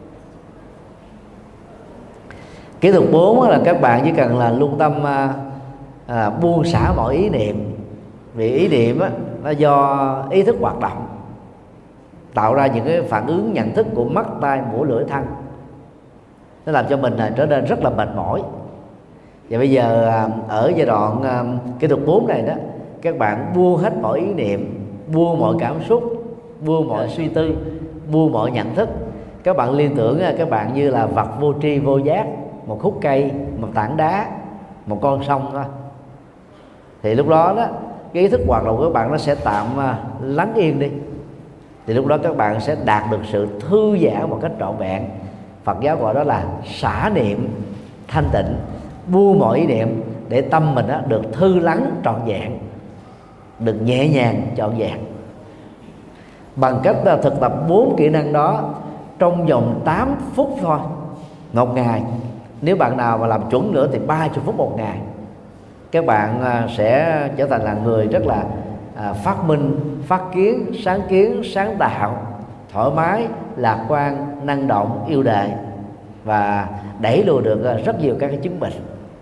Kỹ thuật bốn là các bạn chỉ cần là lưu tâm à, à, buông xả mọi ý niệm, vì ý niệm á, nó do ý thức hoạt động. tạo ra những cái phản ứng nhận thức của mắt, tai, mũi, lưỡi, thân. Nó làm cho mình trở nên rất là mệt mỏi. Và bây giờ ở giai đoạn kỹ thuật bốn này đó, các bạn buông hết mọi ý niệm, buông mọi cảm xúc, buông mọi suy tư, buông mọi nhận thức. Các bạn liên tưởng các bạn như là vật vô tri vô giác, một khúc cây, một tảng đá, một con sông thôi. Thì lúc đó đó, cái ý thức hoạt động của các bạn nó sẽ tạm lắng yên đi. Thì lúc đó các bạn sẽ đạt được sự thư giãn một cách trọn vẹn. Phật giáo gọi đó là xả niệm thanh tịnh, buông mọi ý niệm để tâm mình đó được thư lắng trọn vẹn, được nhẹ nhàng trọn vẹn. Bằng cách thực tập bốn kỹ năng đó trong vòng tám phút thôi một ngày. Nếu bạn nào mà làm chuẩn nữa thì ba mươi phút một ngày. Các bạn sẽ trở thành là người rất là phát minh, phát kiến, sáng kiến, sáng tạo, thoải mái, lạc quan, năng động, yêu đời, và đẩy lùi được rất nhiều các cái chứng bệnh.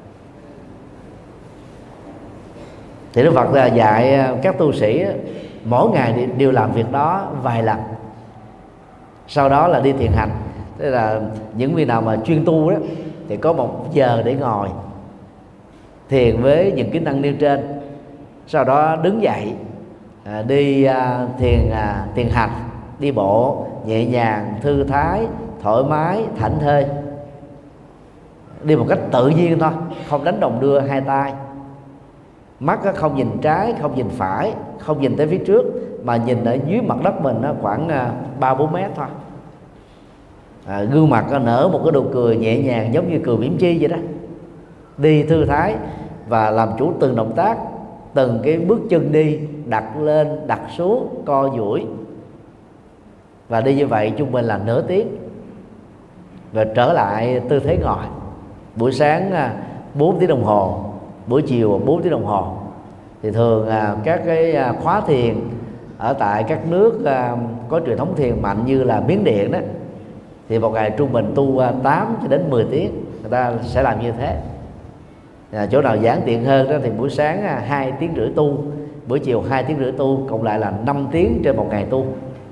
Thì Đức Phật dạy các tu sĩ mỗi ngày đều làm việc đó vài lần, sau đó là đi thiền hành. Tức là những vị nào mà chuyên tu đó thì có một giờ để ngồi thiền với những kỹ năng nêu trên, sau đó đứng dậy đi thiền thiền hành, đi bộ nhẹ nhàng, thư thái, thoải mái, thảnh thơi, đi một cách tự nhiên thôi, không đánh đồng đưa hai tay, mắt không nhìn trái, không nhìn phải, không nhìn tới phía trước, mà nhìn ở dưới mặt đất mình khoảng ba bốn mét thôi. À, gương mặt nở một cái nụ cười nhẹ nhàng giống như cười mỉm chi vậy đó. Đi thư thái và làm chủ từng động tác, từng cái bước chân đi, đặt lên, đặt xuống, co duỗi, và đi như vậy trung bình là nửa tiếng, rồi trở lại tư thế ngồi. Buổi sáng bốn tiếng đồng hồ, buổi chiều bốn tiếng đồng hồ. Thì thường các cái khóa thiền ở tại các nước có truyền thống thiền mạnh như là Miến Điện đó, thì một ngày trung bình tu tám cho đến mười tiếng, người ta sẽ làm như thế. À, chỗ nào giảng tiện hơn đó thì buổi sáng hai tiếng rưỡi tu, buổi chiều hai tiếng rưỡi tu, cộng lại là năm tiếng trên một ngày tu.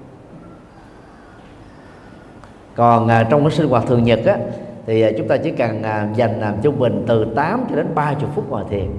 Còn à, trong cái sinh hoạt thường nhật á, thì à, chúng ta chỉ cần à, dành à, trung bình từ tám cho đến ba mươi phút ngồi thiền.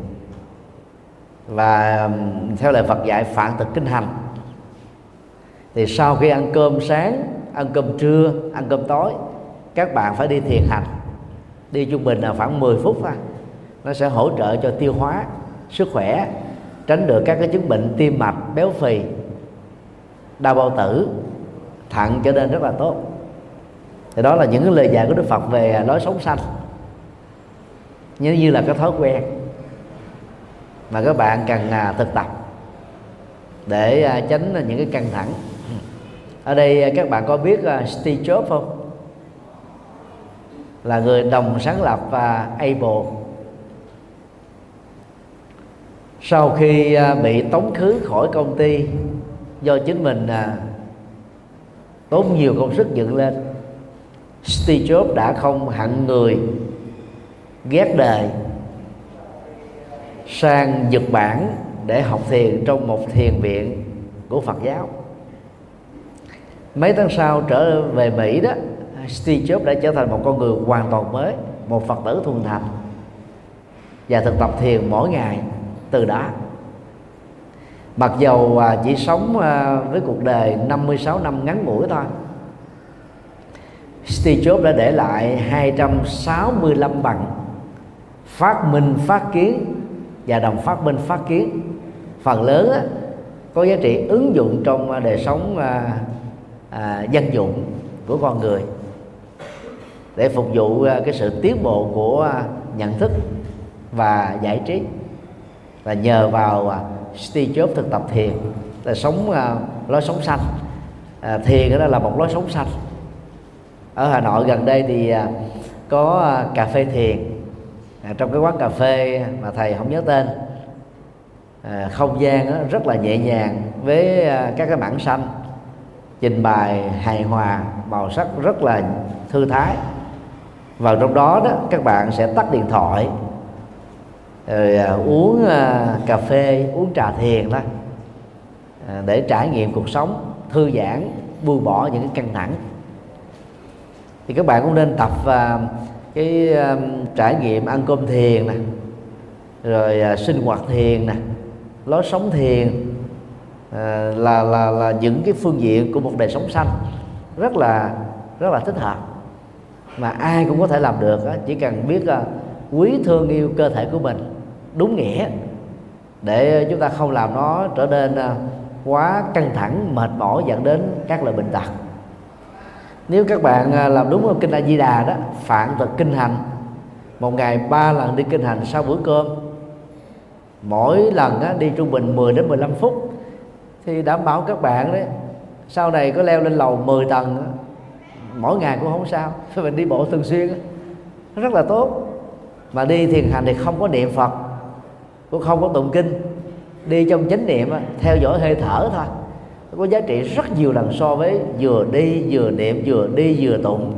Và à, theo lời Phật dạy phạn thực kinh hành, thì sau khi ăn cơm sáng, ăn cơm trưa, ăn cơm tối, các bạn phải đi thiền hành. Đi trung bình là khoảng mười phút thôi. Nó sẽ hỗ trợ cho tiêu hóa, sức khỏe, tránh được các cái chứng bệnh tim mạch, béo phì, đau bao tử, thận trở nên rất là tốt. Thì đó là những cái lời dạy của Đức Phật về lối sống xanh, như như là cái thói quen mà các bạn cần thực tập để tránh những cái căng thẳng. Ở đây các bạn có biết Steve Jobs không? Là người đồng sáng lập Apple. Sau khi bị tống khứ khỏi công ty do chính mình tốn nhiều công sức dựng lên, Steve Jobs đã không hận người, ghét đời, sang Nhật Bản để học thiền trong một thiền viện của Phật giáo. Mấy tháng sau trở về Mỹ đó, Steve Jobs đã trở thành một con người hoàn toàn mới, một Phật tử thuần thành, và thực tập thiền mỗi ngày từ đó. Mặc dầu chỉ sống với cuộc đời năm mươi sáu năm ngắn ngủi thôi, Steve Jobs đã để lại hai trăm sáu mươi lăm bằng phát minh phát kiến và đồng phát minh phát kiến, phần lớn á, có giá trị ứng dụng trong đời sống à, à, dân dụng của con người, để phục vụ cái sự tiến bộ của nhận thức và giải trí. Và nhờ vào Steve Jobs thực tập thiền, là sống lối sống xanh. À, thiền đó là một lối sống xanh. Ở Hà Nội gần đây thì có cà phê thiền. À, trong cái quán cà phê mà thầy không nhớ tên, à, không gian đó rất là nhẹ nhàng với các cái mảng xanh, trình bày hài hòa, màu sắc rất là thư thái. Vào trong đó đó các bạn sẽ tắt điện thoại, rồi à, uống à, cà phê, uống trà thiền đó, à, để trải nghiệm cuộc sống thư giãn, buông bỏ những cái căng thẳng. Thì các bạn cũng nên tập uh, cái uh, trải nghiệm ăn cơm thiền nè, rồi uh, sinh hoạt thiền nè, lối sống thiền, uh, là là là những cái phương diện của một đời sống xanh rất là rất là thích hợp, mà ai cũng có thể làm được. Chỉ cần biết uh, quý thương yêu cơ thể của mình đúng nghĩa, để chúng ta không làm nó trở nên uh, quá căng thẳng, mệt mỏi, dẫn đến các loại bệnh tật. Nếu các bạn làm đúng kinh A Di Đà đó, phạn thực kinh hành, một ngày ba lần đi kinh hành sau bữa cơm, mỗi lần á, đi trung bình mười đến mười lăm phút, thì đảm bảo các bạn đấy sau này có leo lên lầu mười tầng á, mỗi ngày cũng không sao. Phải mình đi bộ thường xuyên á, rất là tốt. Mà đi thiền hành thì không có niệm Phật, cũng không có tụng kinh, đi trong chánh niệm á, theo dõi hơi thở thôi, có giá trị rất nhiều lần so với vừa đi vừa niệm, vừa đi vừa tụng.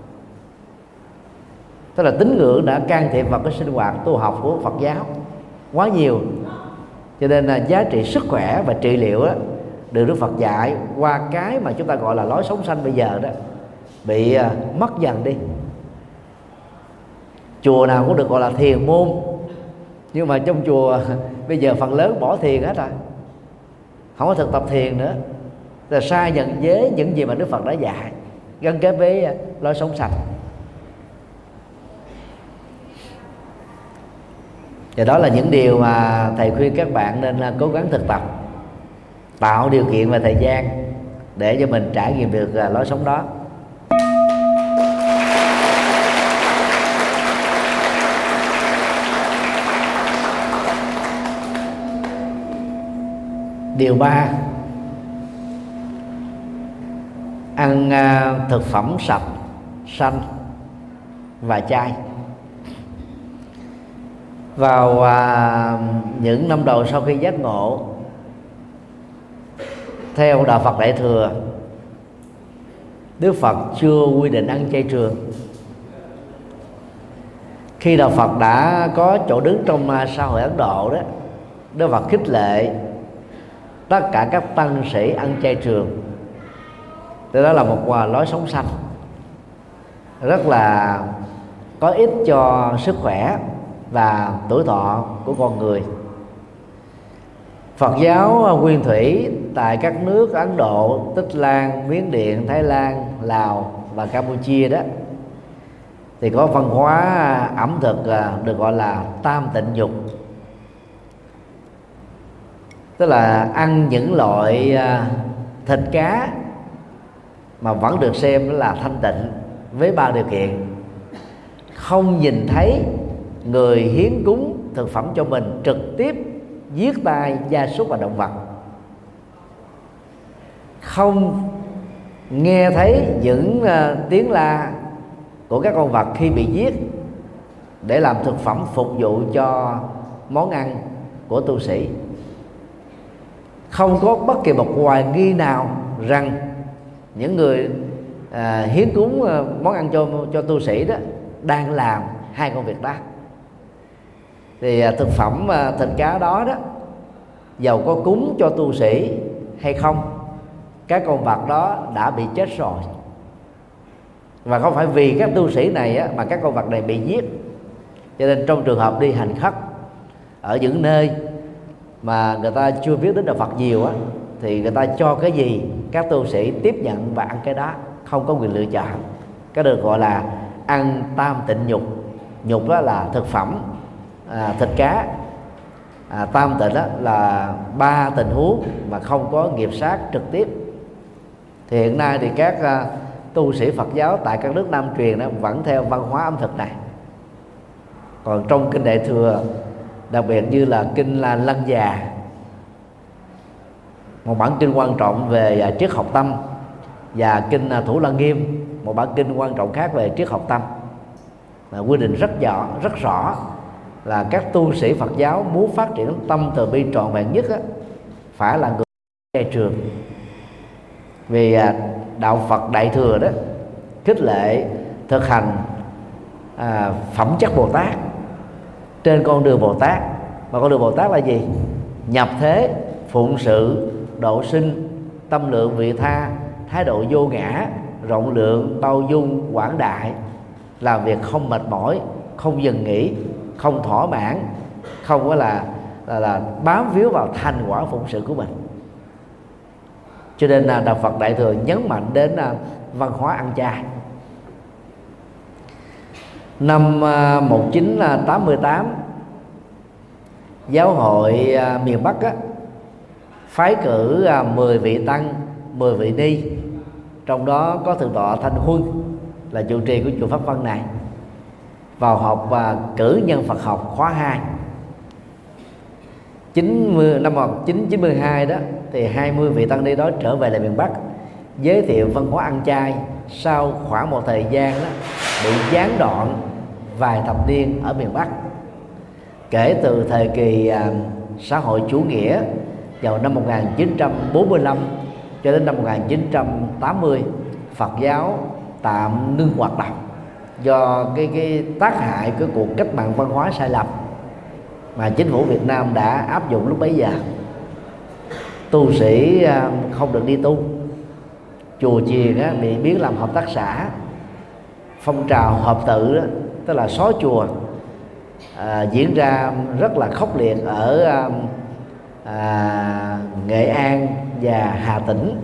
Tức là tín ngưỡng đã can thiệp vào cái sinh hoạt tu học của Phật giáo quá nhiều, cho nên là giá trị sức khỏe và trị liệu đó được Đức Phật dạy qua cái mà chúng ta gọi là lối sống xanh bây giờ đó bị mất dần đi. Chùa nào cũng được gọi là thiền môn, nhưng mà trong chùa bây giờ phần lớn bỏ thiền hết rồi, không có thực tập thiền nữa, là sai nhận với những gì mà Đức Phật đã dạy gắn kết với lối sống sạch. Và đó là những điều mà thầy khuyên các bạn nên cố gắng thực tập, tạo điều kiện và thời gian để cho mình trải nghiệm được lối sống đó. Điều ba, ăn uh, thực phẩm sạch, xanh và chay. Vào uh, những năm đầu sau khi giác ngộ, theo đạo Phật Đại Thừa, Đức Phật chưa quy định ăn chay trường. Khi đạo Phật đã có chỗ đứng trong uh, xã hội Ấn Độ đó, Đức Phật khích lệ tất cả các tăng sĩ ăn chay trường. Thế đó là một lối sống xanh rất là có ích cho sức khỏe và tuổi thọ của con người. Phật giáo nguyên thủy tại các nước Ấn Độ, Tích Lan, Miến Điện, Thái Lan, Lào và Campuchia đó thì có văn hóa ẩm thực được gọi là tam tịnh nhục, tức là ăn những loại thịt cá mà vẫn được xem là thanh tịnh với ba điều kiện: không nhìn thấy người hiến cúng thực phẩm cho mình trực tiếp giết tay gia súc và động vật, không nghe thấy những uh, tiếng la của các con vật khi bị giết để làm thực phẩm phục vụ cho món ăn của tu sĩ, không có bất kỳ một hoài nghi nào rằng những người à, hiến cúng à, món ăn cho cho tu sĩ đó đang làm hai công việc đó. Thì à, thực phẩm à, thịt cá đó đó, dầu có cúng cho tu sĩ hay không, các con vật đó đã bị chết rồi, và không phải vì các tu sĩ này á, mà các con vật này bị giết. Cho nên trong trường hợp đi hành khất ở những nơi mà người ta chưa biết đến đạo Phật nhiều á, thì người ta cho cái gì các tu sĩ tiếp nhận và ăn cái đó, không có quyền lựa chọn. Cái được gọi là ăn tam tịnh nhục. Nhục đó là thực phẩm, à, thịt cá. à, Tam tịnh đó là ba tình huống mà không có nghiệp sát trực tiếp. Thì hiện nay thì các à, tu sĩ Phật giáo tại các nước Nam truyền đó vẫn theo văn hóa ẩm thực này. Còn trong kinh Đại Thừa, đặc biệt như là kinh là Lăng Già, một bản kinh quan trọng về triết học tâm, và kinh Thủ Lăng Nghiêm, một bản kinh quan trọng khác về triết học tâm, là quy định rất rõ rất rõ là các tu sĩ Phật giáo muốn phát triển tâm từ bi trọn vẹn nhất á, phải là người chay trường. Vì đạo Phật Đại Thừa đó khích lệ thực hành à, phẩm chất Bồ Tát trên con đường Bồ Tát. Mà con đường Bồ Tát là gì? Nhập thế, phụng sự, độ sinh, tâm lượng vị tha, thái độ vô ngã, rộng lượng, bao dung, quảng đại, làm việc không mệt mỏi, không dừng nghỉ, không thỏa mãn, không có là là, là bám víu vào thành quả phụng sự của mình. Cho nên là Đạo Phật Đại Thừa nhấn mạnh đến uh, văn hóa ăn chay. Năm uh, một nghìn chín trăm tám mươi tám, giáo hội uh, miền Bắc á, phái cử uh, mười vị tăng, mười vị ni, trong đó có thượng tọa Thanh Huân là trụ trì của chùa Pháp Vân này, vào học và cử nhân Phật học khóa hai. chín mươi, năm một nghìn chín trăm chín mươi hai đó thì hai mươi vị tăng ni đó trở về lại miền Bắc, giới thiệu văn hóa ăn chay. Sau khoảng một thời gian đó bị gián đoạn vài thập niên ở miền Bắc, kể từ thời kỳ à, xã hội chủ nghĩa vào năm một nghìn chín trăm bốn mươi lăm cho đến năm một nghìn chín trăm tám mươi, Phật giáo tạm ngưng hoạt động do cái cái tác hại của cuộc cách mạng văn hóa sai lầm mà chính phủ Việt Nam đã áp dụng lúc bấy giờ. Tu sĩ không được đi tu, chùa chiền bị biến làm hợp tác xã, phong trào hợp tự đó, tức là xóa chùa, à, diễn ra rất là khốc liệt ở à, Nghệ An và Hà Tĩnh.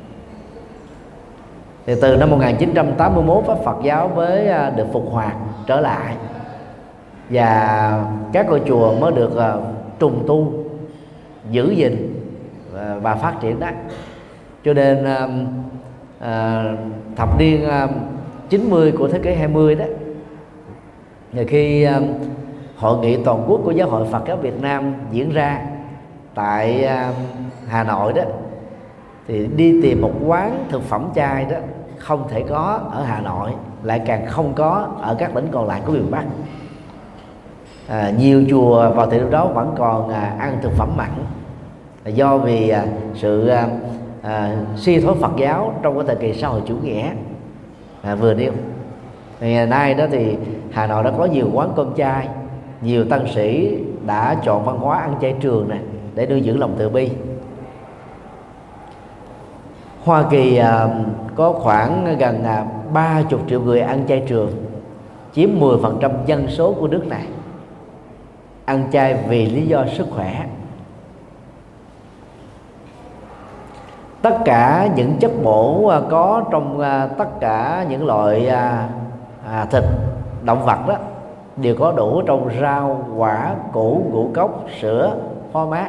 Thì từ năm một nghìn chín trăm tám mươi mốt, Phật giáo mới được phục hoạt trở lại, và các ngôi chùa mới được uh, trùng tu, giữ gìn và, và phát triển đó. Cho nên uh, uh, thập niên uh, chín mươi của thế kỷ hai mươi đó, khi uh, hội nghị toàn quốc của Giáo hội Phật giáo Việt Nam diễn ra tại uh, Hà Nội đó, thì đi tìm một quán thực phẩm chay đó không thể có ở Hà Nội, lại càng không có ở các tỉnh còn lại của miền Bắc. À, nhiều chùa vào thời điểm đó vẫn còn à, ăn thực phẩm mặn, do vì à, sự à, à, suy thoái Phật giáo trong cái thời kỳ xã hội chủ nghĩa à, vừa nêu. Ngày nay đó thì Hà Nội đã có nhiều quán cơm chay, nhiều tăng sĩ đã chọn văn hóa ăn chay trường này để nuôi dưỡng lòng từ bi. Hoa Kỳ à, có khoảng gần à, ba mươi triệu người ăn chay trường, chiếm mười phần trăm dân số của nước này. Ăn chay vì lý do sức khỏe. Tất cả những chất bổ có trong tất cả những loại à, thịt động vật đó đều có đủ trong rau, quả, củ, ngũ cốc, sữa, phó mát.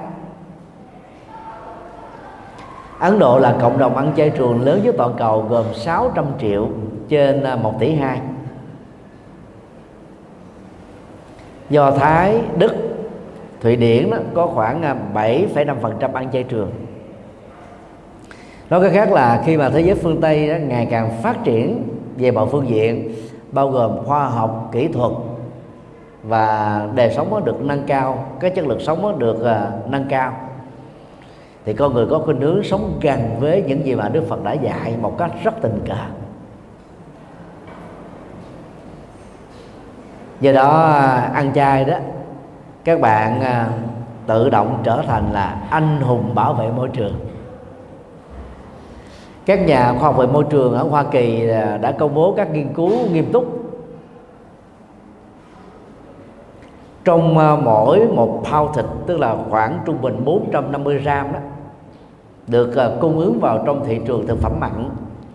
Ấn Độ là cộng đồng ăn chay trường lớn nhất toàn cầu, gồm sáu trăm triệu trên một tỷ hai. Do Thái, Đức, Thụy Điển đó, có khoảng bảy phẩy năm phần trăm ăn chay trường. Nói cách khác là khi mà thế giới phương Tây đó, ngày càng phát triển về mọi phương diện, bao gồm khoa học, kỹ thuật, và đời sống nó được nâng cao, cái chất lượng sống nó được uh, nâng cao, thì con người có khuynh hướng sống gần với những gì mà Đức Phật đã dạy một cách rất tình cờ. Do đó ăn chay đó, các bạn tự động trở thành là anh hùng bảo vệ môi trường. Các nhà khoa học về môi trường ở Hoa Kỳ đã công bố các nghiên cứu nghiêm túc. Trong mỗi một pound thịt, tức là khoảng trung bình bốn trăm năm mươi gram đó, được cung ứng vào trong thị trường thực phẩm mặn,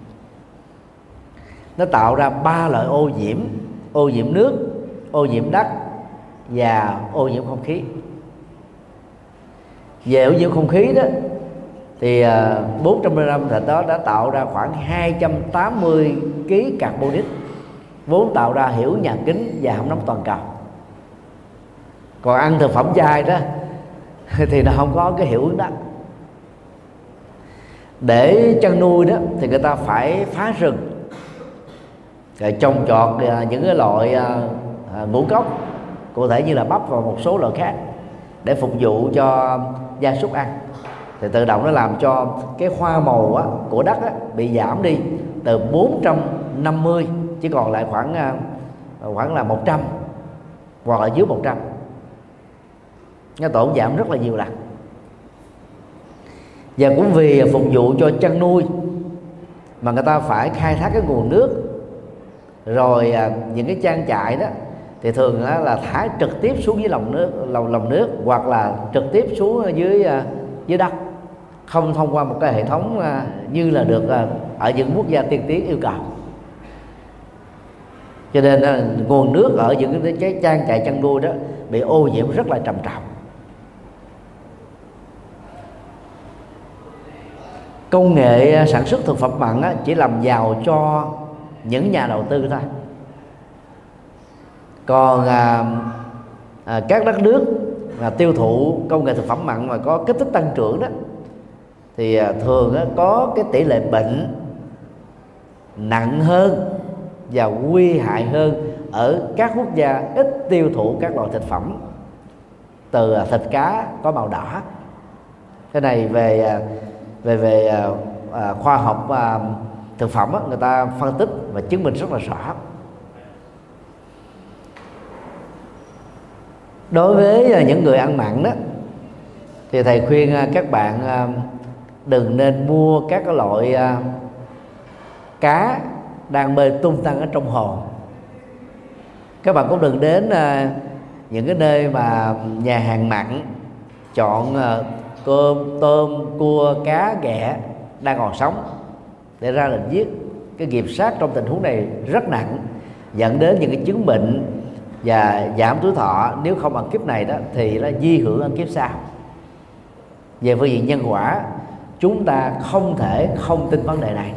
nó tạo ra ba loại ô nhiễm: ô nhiễm nước, ô nhiễm đất và ô nhiễm không khí. Về ô nhiễm không khí đó thì bốn trăm gram thịt đó đã tạo ra khoảng hai trăm tám mươi ki lô gam carbonic, vốn tạo ra hiểu nhà kính và hầm nóng toàn cầu. Còn ăn thực phẩm chay đó thì nó không có cái hiệu ứng đó. Để chăn nuôi đó thì người ta phải phá rừng, rồi trồng trọt những cái loại ngũ cốc, cụ thể như là bắp và một số loại khác, để phục vụ cho gia súc ăn. Thì tự động nó làm cho cái hoa màu á, của đất á, bị giảm đi từ bốn trăm năm mươi chỉ còn lại khoảng khoảng là một trăm, hoặc là dưới một trăm. Nó tổn giảm rất là nhiều lần. Và cũng vì phục vụ cho chăn nuôi, mà người ta phải khai thác cái nguồn nước, rồi à, những cái trang trại đó thì thường á, là thải trực tiếp xuống dưới lòng nước, lòng lòng nước hoặc là trực tiếp xuống dưới à, dưới đất, không thông qua một cái hệ thống à, như là được à, ở những quốc gia tiên tiến yêu cầu. Cho nên à, nguồn nước ở những cái trang trại chăn nuôi đó bị ô nhiễm rất là trầm trọng. Công nghệ sản xuất thực phẩm mặn á, chỉ làm giàu cho những nhà đầu tư thôi. Còn à, à, các đất nước mà tiêu thụ công nghệ thực phẩm mặn mà có kích thích tăng trưởng đó thì à, thường á, có cái tỷ lệ bệnh nặng hơn và nguy hại hơn ở các quốc gia ít tiêu thụ các loại thực phẩm từ à, thịt cá có màu đỏ. Cái này về à, về về à, à, khoa học à, thực phẩm á, người ta phân tích và chứng minh rất là rõ. Đối với những người ăn mặn đó thì thầy khuyên các bạn đừng nên mua các cái loại cá đang bơi tung tăng ở trong hồ. Các bạn cũng đừng đến những cái nơi mà nhà hàng mặn chọn cơm, tôm, cua, cá, ghẹ đang còn sống để ra lệnh giết. Cái nghiệp sát trong tình huống này rất nặng, dẫn đến những cái chứng bệnh và giảm tuổi thọ. Nếu không ăn kiếp này đó thì nó di hưởng ăn kiếp sau. Về phương diện nhân quả, chúng ta không thể không tin vấn đề này.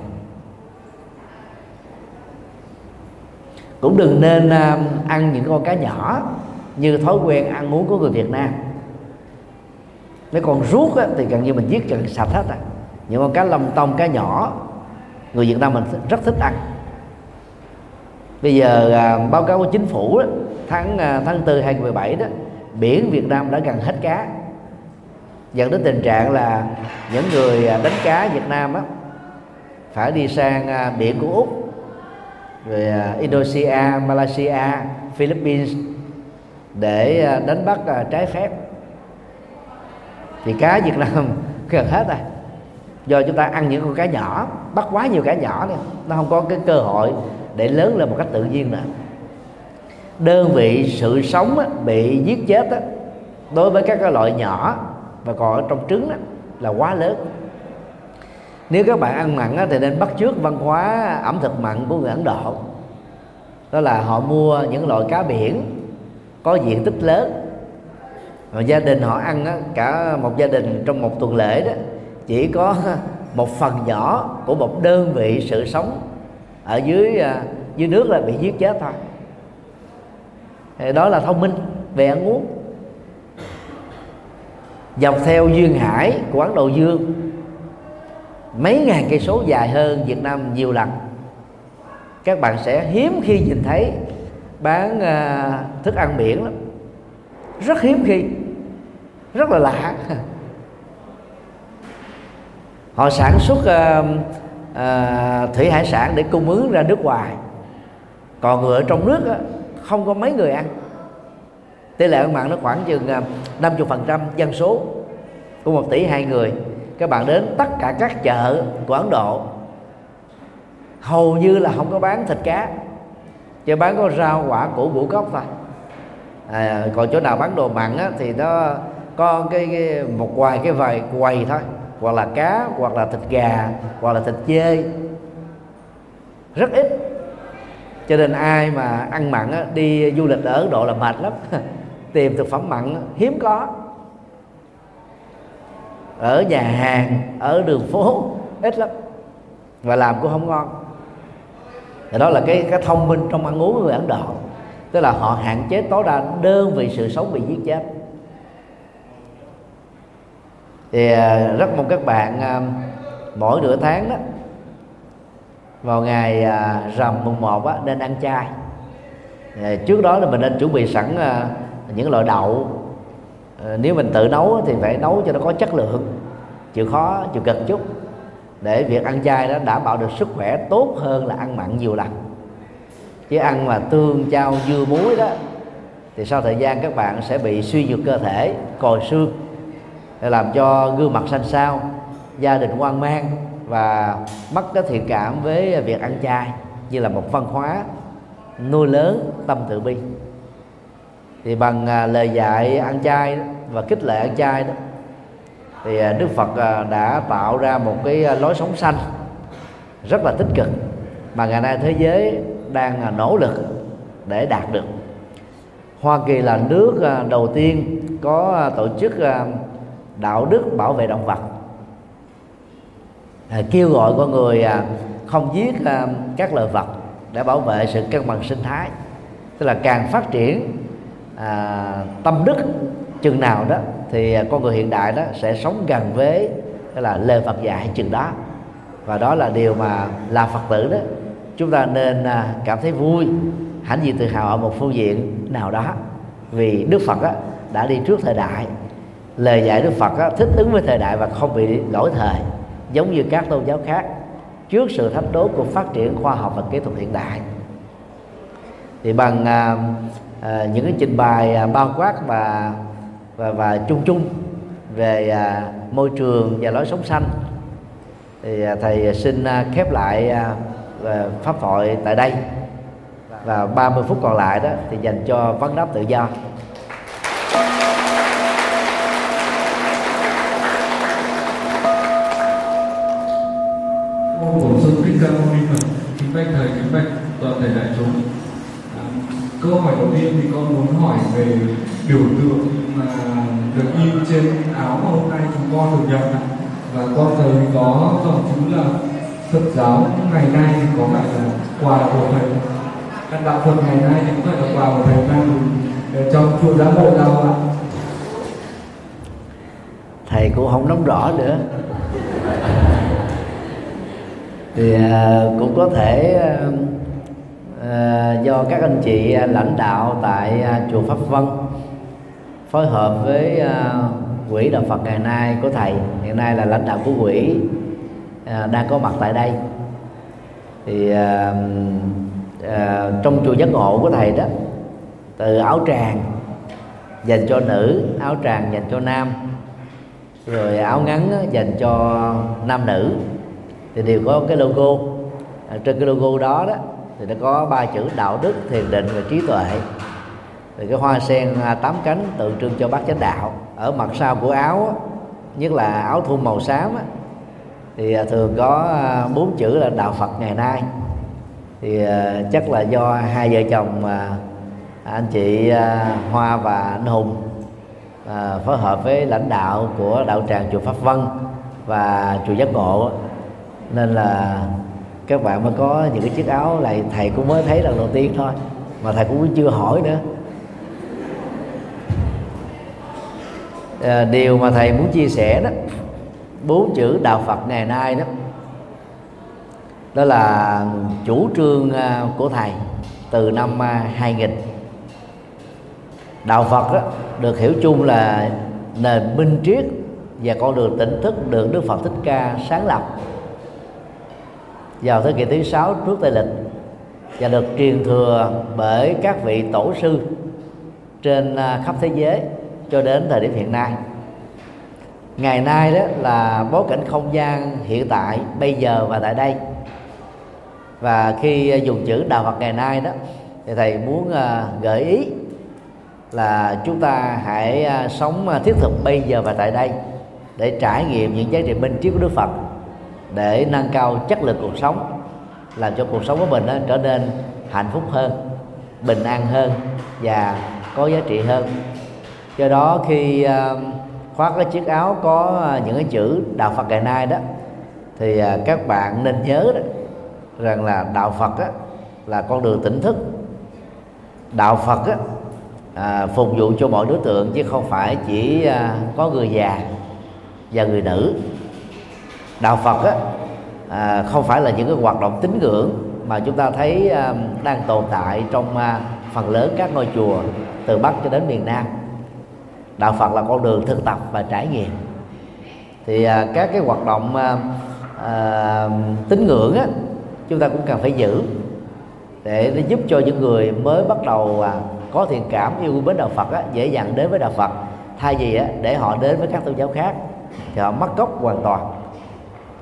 Cũng đừng nên ăn những con cá nhỏ như thói quen ăn uống của người Việt Nam. Mấy con ruốc á, thì gần như mình giết gần sạch hết à. Những con cá lông tông, cá nhỏ, người Việt Nam mình rất thích ăn. Bây giờ à, báo cáo của chính phủ đó, tháng à, tháng tư hai nghìn không trăm mười bảy đó, biển Việt Nam đã gần hết cá, dẫn đến tình trạng là những người à, đánh cá Việt Nam á, phải đi sang à, biển của Úc, rồi à, Indonesia, Malaysia, Philippines để à, đánh bắt à, trái phép. Thì cá Việt Nam gần hết rồi, do chúng ta ăn những con cá nhỏ, bắt quá nhiều cá nhỏ này, nó không có cái cơ hội để lớn lên một cách tự nhiên nữa. Đơn vị sự sống á, bị giết chết á, đối với các cái loại nhỏ và còn ở trong trứng á, là quá lớn. Nếu các bạn ăn mặn á, thì nên bắt chước văn hóa ẩm thực mặn của người Ấn Độ. Đó là họ mua những loại cá biển có diện tích lớn, và gia đình họ ăn á, cả một gia đình trong một tuần lễ đó chỉ có một phần nhỏ của một đơn vị sự sống ở dưới dưới nước là bị giết chết thôi. Thì đó là thông minh về ăn uống. Dọc theo duyên hải của Ấn Độ Dương mấy ngàn cây số dài hơn Việt Nam nhiều lần, các bạn sẽ hiếm khi nhìn thấy bán uh, thức ăn biển lắm. Rất hiếm khi, rất là lạ. Họ sản xuất uh, uh, thủy hải sản để cung ứng ra nước ngoài, còn người ở trong nước uh, không có mấy người ăn. Tỷ lệ ăn mặn nó khoảng chừng uh, năm mươi phần trăm dân số của một tỷ hai người. Các bạn đến tất cả các chợ của Ấn Độ hầu như là không có bán thịt cá, chỉ bán có rau quả củ ngũ cốc thôi. À, còn chỗ nào bán đồ mặn á, thì nó có cái, cái một vài cái vài quầy thôi, hoặc là cá, hoặc là thịt gà, hoặc là thịt dê, rất ít. Cho nên ai mà ăn mặn á, đi du lịch ở Ấn Độ là mệt lắm. Tìm thực phẩm mặn hiếm có. Ở nhà hàng, ở đường phố ít lắm, và làm cũng không ngon. Thì đó là cái, cái thông minh trong ăn uống của người Ấn Độ. Tức là họ hạn chế tối đa đơn vị sự sống bị giết chết. Thì rất mong các bạn mỗi nửa tháng đó, vào ngày rằm mùng một á, nên ăn chay. Trước đó là mình nên chuẩn bị sẵn những loại đậu. Nếu mình tự nấu thì phải nấu cho nó có chất lượng, chịu khó, chịu cực chút, để việc ăn chay đó đảm bảo được sức khỏe tốt hơn là ăn mặn nhiều lần. Chứ ăn mà tương, chao, dưa, muối đó thì sau thời gian các bạn sẽ bị suy nhược cơ thể, còi xương, để làm cho gương mặt xanh xao, gia đình hoang mang, và mất cái thiện cảm với việc ăn chay như là một văn hóa nuôi lớn tâm từ bi. Thì bằng lời dạy ăn chay và khích lệ ăn chay đó, thì Đức Phật đã tạo ra một cái lối sống xanh rất là tích cực mà ngày nay thế giới đang nỗ lực để đạt được. Hoa Kỳ là nước đầu tiên có tổ chức đạo đức bảo vệ động vật, kêu gọi con người không giết các loài vật để bảo vệ sự cân bằng sinh thái. Tức là càng phát triển à, tâm đức chừng nào đó thì con người hiện đại đó sẽ sống gần với cái là lời Phật dạy chừng đó. Và đó là điều mà là Phật tử đó chúng ta nên cảm thấy vui, hãnh diện tự hào ở một phương diện nào đó, vì Đức Phật á, đã đi trước thời đại. Lời dạy Đức Phật á, thích ứng với thời đại và không bị lỗi thời, giống như các tôn giáo khác trước sự thách đố của phát triển khoa học và kỹ thuật hiện đại. Thì bằng à, à, những cái trình bày à, bao quát và và, và chung chung về à, môi trường và lối sống xanh, thì à, thầy xin à, khép lại à, pháp thoại tại đây, và ba mươi phút còn lại đó thì dành cho vấn đáp tự do. Bổn Sư Thích Ca Mâu Ni Phật. Kính bạch thầy, kính bạch toàn thể đại chúng. À, câu hỏi đầu tiên thì con muốn hỏi về biểu tượng mà được in trên áo mà hôm nay chúng con được nhận, và con thấy có dòng chữ là Phật giáo ngày nay thì có phải là quà của thầy, căn đạo Phật ngày nay thì có phải là quà của thầy mang trong chùa Giác Ngộ nào ạ? Thầy cũng không nắm rõ nữa. Thì uh, cũng có thể uh, uh, do các anh chị lãnh đạo tại uh, chùa Pháp Vân phối hợp với uh, quỹ đạo Phật ngày nay của thầy, hiện nay là lãnh đạo của quỹ uh, đang có mặt tại đây. Thì uh, uh, trong chùa Giác Ngộ của thầy đó, từ áo tràng dành cho nữ, áo tràng dành cho nam, rồi áo ngắn dành cho nam nữ, thì đều có cái logo. À, trên cái logo đó đó thì nó có ba chữ đạo đức, thiền định và trí tuệ. Thì cái hoa sen tám cánh tượng trưng cho bát chánh đạo. Ở mặt sau của áo, nhất là áo thun màu xám á, thì thường có bốn chữ là đạo Phật ngày nay. Thì chắc là do hai vợ chồng anh chị Hoa và anh Hùng à, phối hợp với lãnh đạo của đạo tràng chùa Pháp Vân và chùa Giác Ngộ, nên là các bạn mới có những cái chiếc áo này. Thầy cũng mới thấy lần đầu tiên thôi, mà thầy cũng chưa hỏi nữa. À, điều mà thầy muốn chia sẻ đó, bốn chữ đạo Phật ngày nay đó, đó là chủ trương của thầy từ năm hai nghìn. Đạo Phật đó, được hiểu chung là nền minh triết và con đường tỉnh thức được Đức Phật Thích Ca sáng lập vào thế kỷ thứ sáu trước Tây lịch, và được truyền thừa bởi các vị tổ sư trên khắp thế giới cho đến thời điểm hiện nay. Ngày nay đó là bối cảnh không gian hiện tại, bây giờ và tại đây. Và khi dùng chữ đạo Phật ngày nay đó, thì thầy muốn gợi ý là chúng ta hãy sống thiết thực bây giờ và tại đây, để trải nghiệm những giá trị minh triết của Đức Phật, để nâng cao chất lượng cuộc sống, làm cho cuộc sống của mình trở nên hạnh phúc hơn, bình an hơn và có giá trị hơn. Do đó khi khoác cái chiếc áo có những cái chữ đạo Phật ngày nay đó, thì các bạn nên nhớ đó, rằng là đạo Phật á, là con đường tỉnh thức. Đạo Phật á, à, phục vụ cho mọi đối tượng, chứ không phải chỉ à, có người già và người nữ. Đạo Phật á, à, không phải là những cái hoạt động tín ngưỡng mà chúng ta thấy à, đang tồn tại trong à, phần lớn các ngôi chùa từ Bắc cho đến miền Nam. Đạo Phật là con đường thực tập và trải nghiệm. Thì à, các cái hoạt động à, à, tín ngưỡng á, chúng ta cũng cần phải giữ, để nó giúp cho những người mới bắt đầu à, có thiện cảm yêu quý mến đạo Phật á, dễ dàng đến với đạo Phật, thay vì á, để họ đến với các tôn giáo khác thì họ mất gốc hoàn toàn.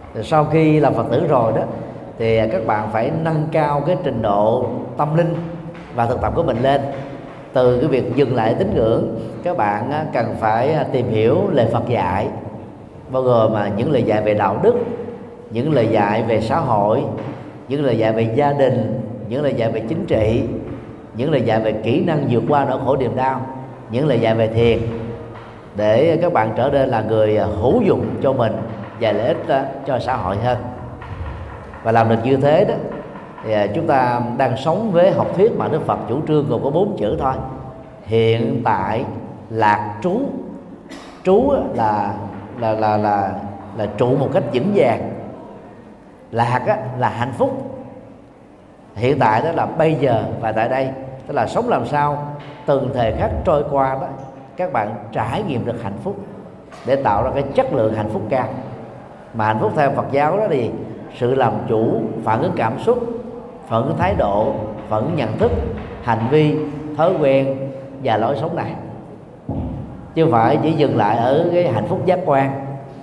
Sau khi làm Phật tử rồi đó thì các bạn phải nâng cao cái trình độ tâm linh và thực tập của mình lên. Từ cái việc dừng lại tín ngưỡng, các bạn cần phải tìm hiểu lời Phật dạy, bao gồm mà những lời dạy về đạo đức, những lời dạy về xã hội, những lời dạy về gia đình, những lời dạy về chính trị, những lời dạy về kỹ năng vượt qua nỗi khổ niềm đau, những lời dạy về thiền, để các bạn trở nên là người hữu dụng cho mình và lợi ích cho xã hội hơn. Và làm được như thế đó thì chúng ta đang sống với học thuyết mà Đức Phật chủ trương gồm có bốn chữ thôi: hiện tại lạc trú. Trú là là là là là trụ một cách vững vàng. Lạc á, là hạnh phúc. Hiện tại đó là bây giờ và tại đây, tức là sống làm sao từng thời khắc trôi qua đó các bạn trải nghiệm được hạnh phúc, để tạo ra cái chất lượng hạnh phúc cao. Mà hạnh phúc theo Phật giáo đó thì sự làm chủ, phản ứng cảm xúc, phản ứng thái độ, phản ứng nhận thức, hành vi, thói quen và lối sống này, chứ không phải chỉ dừng lại ở cái hạnh phúc giác quan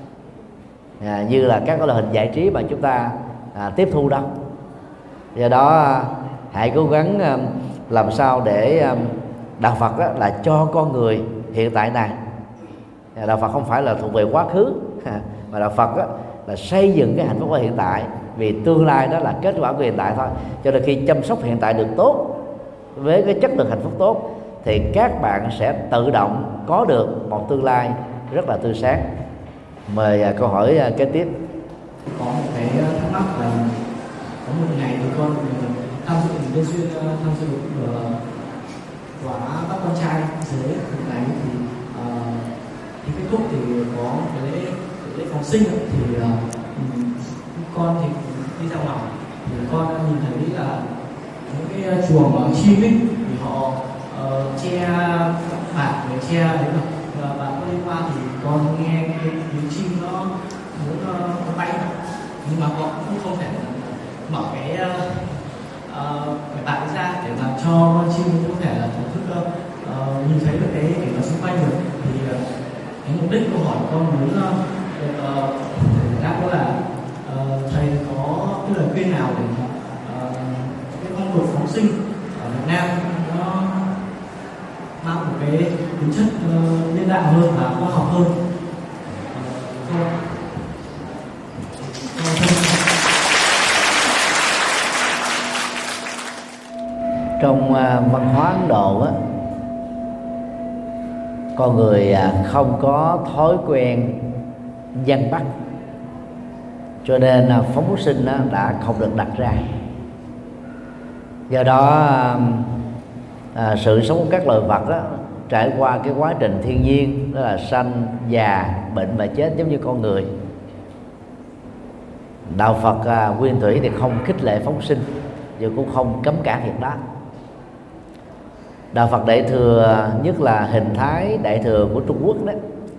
à, như là các loại hình giải trí mà chúng ta à, tiếp thu đâu. Do đó hãy cố gắng à, làm sao để à, đạo Phật đó là cho con người hiện tại này. Đạo Phật không phải là thuộc về quá khứ, mà đạo Phật đó là xây dựng cái hạnh phúc ở hiện tại, vì tương lai đó là kết quả của hiện tại thôi. Cho nên khi chăm sóc hiện tại được tốt với cái chất lượng hạnh phúc tốt thì các bạn sẽ tự động có được một tương lai rất là tươi sáng. Mời uh, câu hỏi uh, kế tiếp. Có một cái thắc mắc là có một ngày thì con tham dự nhân duyên tham dự uh, quả bắt con trai dưới một ngày thì uh, thì kết thúc thì có cái lễ lễ phóng sinh thì uh, con thì đi ra ngoài thì con nhìn thấy là những cái chuồng chim ấy thì họ uh, che bạt với che đấy mà bạn có đi qua thì con nghe cái tiếng chim nó muốn uh, nó bay, nhưng mà con cũng không thể mở cái uh, cái bạt ra để làm cho con chim có thể là thưởng thức uh, nhìn thấy được cái cảnh vật xung quanh được. Thì uh, cái mục đích câu hỏi của con muốn uh, uh, đáp đó là uh, thầy có cái lời khuyên nào để uh, cái phong tục phóng sinh ở Việt Nam nó mang một cái tính chất uh, nhân đạo hơn và khoa học hơn. Uh, Trong uh, văn hóa Ấn Độ á, con người uh, không có thói quen dân bắt, cho nên uh, phóng sinh uh, đã không được đặt ra. Do đó uh, uh, sự sống của các loài vật đó trải qua cái quá trình thiên nhiên, đó là sanh, già, bệnh và chết giống như con người. Đạo Phật uh, nguyên thủy thì không khích lệ phóng sinh, nhưng cũng không cấm cả việc đó. Đạo Phật Đại Thừa, nhất là hình thái Đại Thừa của Trung Quốc đó,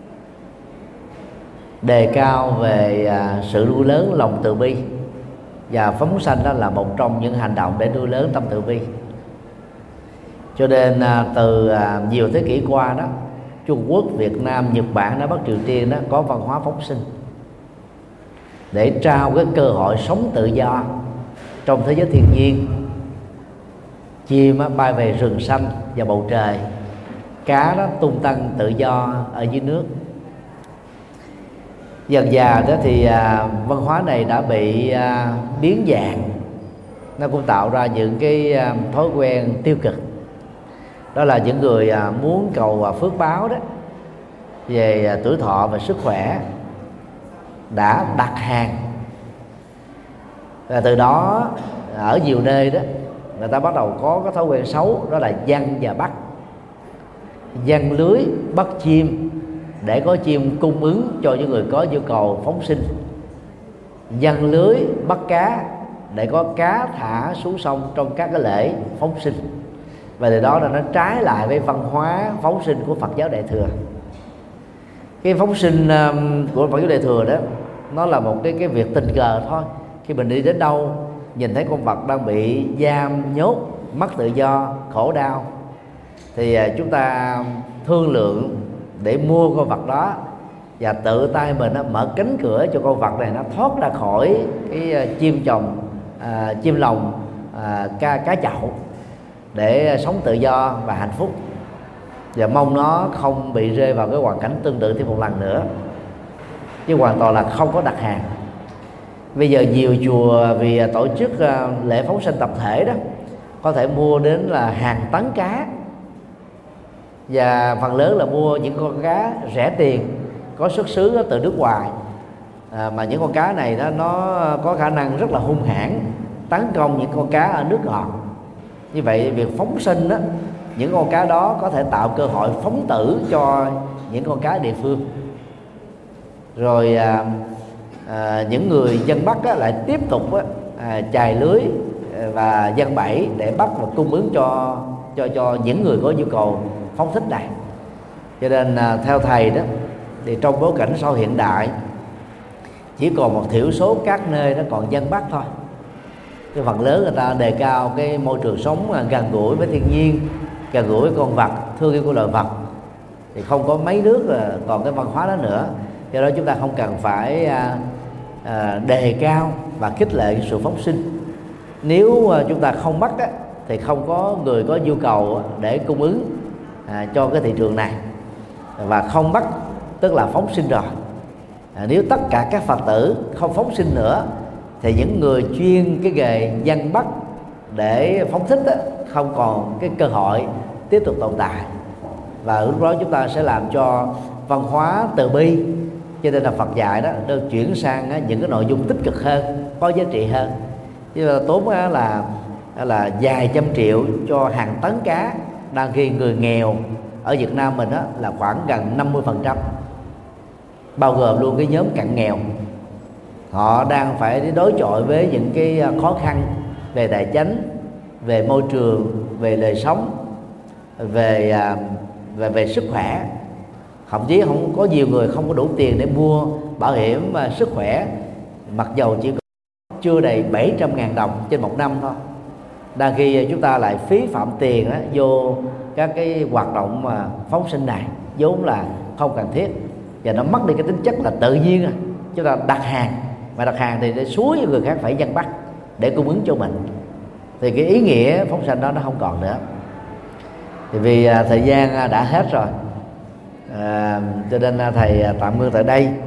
đề cao về sự nuôi lớn lòng từ bi, và phóng sanh đó là một trong những hành động để nuôi lớn tâm từ bi. Cho nên từ nhiều thế kỷ qua đó, Trung Quốc, Việt Nam, Nhật Bản, Nam Bắc Triều Tiên đó có văn hóa phóng sinh để trao cái cơ hội sống tự do trong thế giới thiên nhiên. Chim bay về rừng xanh và bầu trời, cá đó tung tăng tự do ở dưới nước. Dần dà đó thì à, văn hóa này đã bị à, biến dạng. Nó cũng tạo ra những cái à, thói quen tiêu cực. Đó là những người à, muốn cầu à, phước báo đó về à, tuổi thọ và sức khỏe đã đặt hàng, và từ đó ở nhiều nơi đó người ta bắt đầu có cái thói quen xấu, đó là giăng và bắt. Giăng lưới bắt chim để có chim cung ứng cho những người có nhu cầu phóng sinh, giăng lưới bắt cá để có cá thả xuống sông trong các cái lễ phóng sinh. Và từ đó là nó trái lại với văn hóa phóng sinh của Phật giáo Đại Thừa. Cái phóng sinh của Phật giáo Đại Thừa đó, nó là một cái cái việc tình cờ thôi. Khi mình đi đến đâu nhìn thấy con vật đang bị giam nhốt, mất tự do, khổ đau, thì chúng ta thương lượng để mua con vật đó và tự tay mình nó mở cánh cửa cho con vật này nó thoát ra khỏi cái chim chồng à, chim lồng à, cá cá chậu để sống tự do và hạnh phúc, và mong nó không bị rơi vào cái hoàn cảnh tương tự thêm một lần nữa, chứ hoàn toàn là không có đặt hàng. Bây giờ nhiều chùa vì tổ chức lễ phóng sanh tập thể đó có thể mua đến là hàng tấn cá, và phần lớn là mua những con cá rẻ tiền có xuất xứ từ nước ngoài, à, mà những con cá này đó nó có khả năng rất là hung hãn tấn công những con cá ở nước ngọt. Như vậy việc phóng sinh đó, những con cá đó có thể tạo cơ hội phóng tử cho những con cá địa phương. Rồi à, à, những người dân bắt á, lại tiếp tục á, à, chài lưới và giăng bẫy để bắt và cung ứng cho cho cho những người có nhu cầu phóng thích này. Cho nên à, theo thầy đó, thì trong bối cảnh sau hiện đại chỉ còn một thiểu số các nơi nó còn dân bắt thôi. Cái phần lớn người ta đề cao cái môi trường sống gần gũi với thiên nhiên, gần gũi với con vật, thương yêu của loài vật, thì không có mấy nước là còn cái văn hóa đó nữa. Do đó chúng ta không cần phải à, à, đề cao và khích lệ sự phóng sinh. Nếu à, chúng ta không bắt á, thì không có người có nhu cầu để cung ứng à, cho cái thị trường này, và không bắt tức là phóng sinh rồi. À, nếu tất cả các Phật tử không phóng sinh nữa thì những người chuyên cái nghề dân bắt để phóng thích á, không còn cái cơ hội tiếp tục tồn tại, và lúc đó chúng ta sẽ làm cho văn hóa từ bi, cho nên là Phật dạy đó được chuyển sang á, những cái nội dung tích cực hơn, có giá trị hơn. Chứ là tốn á, là là vài trăm triệu cho hàng tấn cá, đang khi người nghèo ở Việt Nam mình á, là khoảng gần năm mươi phần trăm, bao gồm luôn cái nhóm cận nghèo. Họ đang phải đối chọi với những cái khó khăn về tài chính, về môi trường, về đời sống, về về về sức khỏe. Thậm chí không có nhiều người không có đủ tiền để mua bảo hiểm sức khỏe, mặc dầu chỉ có chưa đầy bảy trăm ngàn đồng trên một năm thôi. Đang khi chúng ta lại phí phạm tiền đó, vô các cái hoạt động mà phóng sinh này vốn là không cần thiết, và nó mất đi cái tính chất là tự nhiên. À, chúng ta đặt hàng, mà đặt hàng thì để suối người khác phải dân bắt để cung ứng cho mình, thì cái ý nghĩa phóng sanh đó nó không còn nữa. Thì vì à, thời gian đã hết rồi, à, cho nên thầy tạm ngưng tại đây.